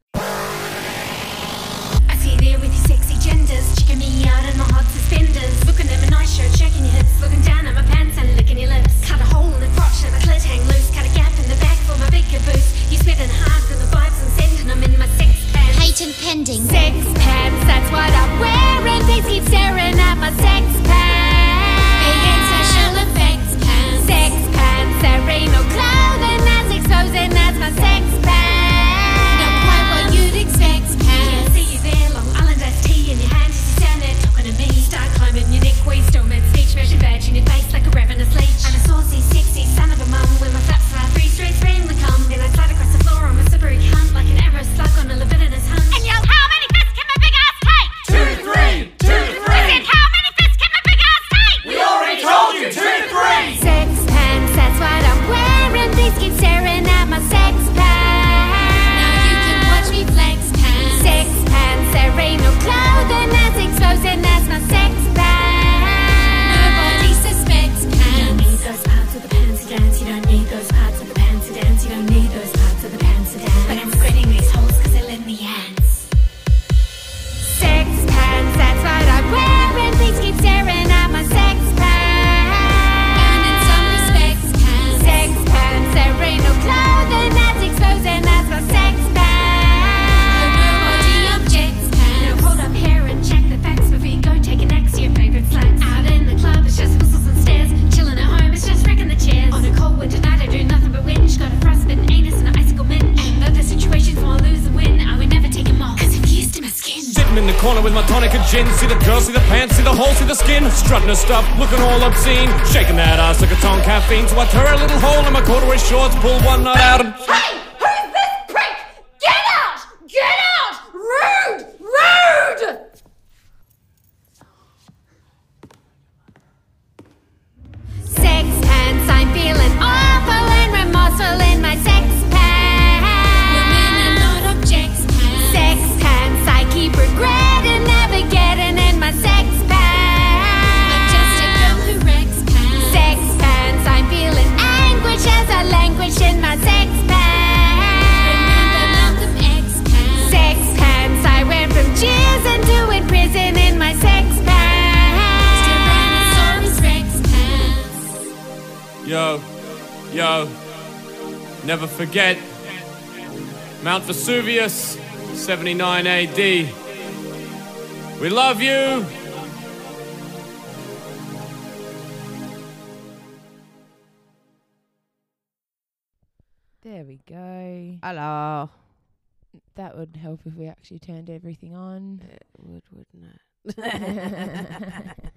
I see you there with your sexy genders, checking me out in my hot suspenders. Looking at my nice shirt, checking your hips, looking down at my pants and licking your lips. Cut a hole in the crotch and my clit hang loose. Cut a gap in the back for my big caboose. You spitting hard for the vibes and sending them in my sex pants. Patent pending. Sex pants, that's what I'm wearing. Please keep staring at my sex pants. Big and special effects pants. Sex pants, there ain't no clothing that's exposing. That's my sex pants. Not quite what you'd expect Yeah, pants. see you there, Long Island iced tea in your hand as you stand there talking to me. Start climbing your neck, waist, or mid-speech, measure vag in your face like a ravenous leech. I'm a saucy, sexy son of a mum with my flaps fly three straight spraying the cum. Then I slide across the floor on my slippery cunt like an arrow slug on a libidinous hunt. And yell, how many fists can my big ass take? Two, three, two, I three. said, how corner with my tonic and gin. See the girl, see the pants, see the hole, see the skin. Strutting her stuff, looking all obscene. Shaking that ass like it's on caffeine. So I tear a little hole in my corduroy shorts, pull one nut out and... Hey! Who's this prick? Get out! Get out! Rude! Rude! Sex pants, I'm feeling awful and remorseful in my sex pants. Women are not objects, pants. Sex pants, I keep regretting never getting in my sex pants. I'm just a girl who wrecks pants. Sex pants, I'm feeling anguish as I languish in my sex pants. Remember Malcolm X pants. Sex pants, I went from cheers into in prison in my sex pants. Tyrannosaurus Rex pants. Yo, yo, never forget Mount Vesuvius, seventy-nine A D. We love you. There we go. Hello. That would help if we actually turned everything on. It would, wouldn't it?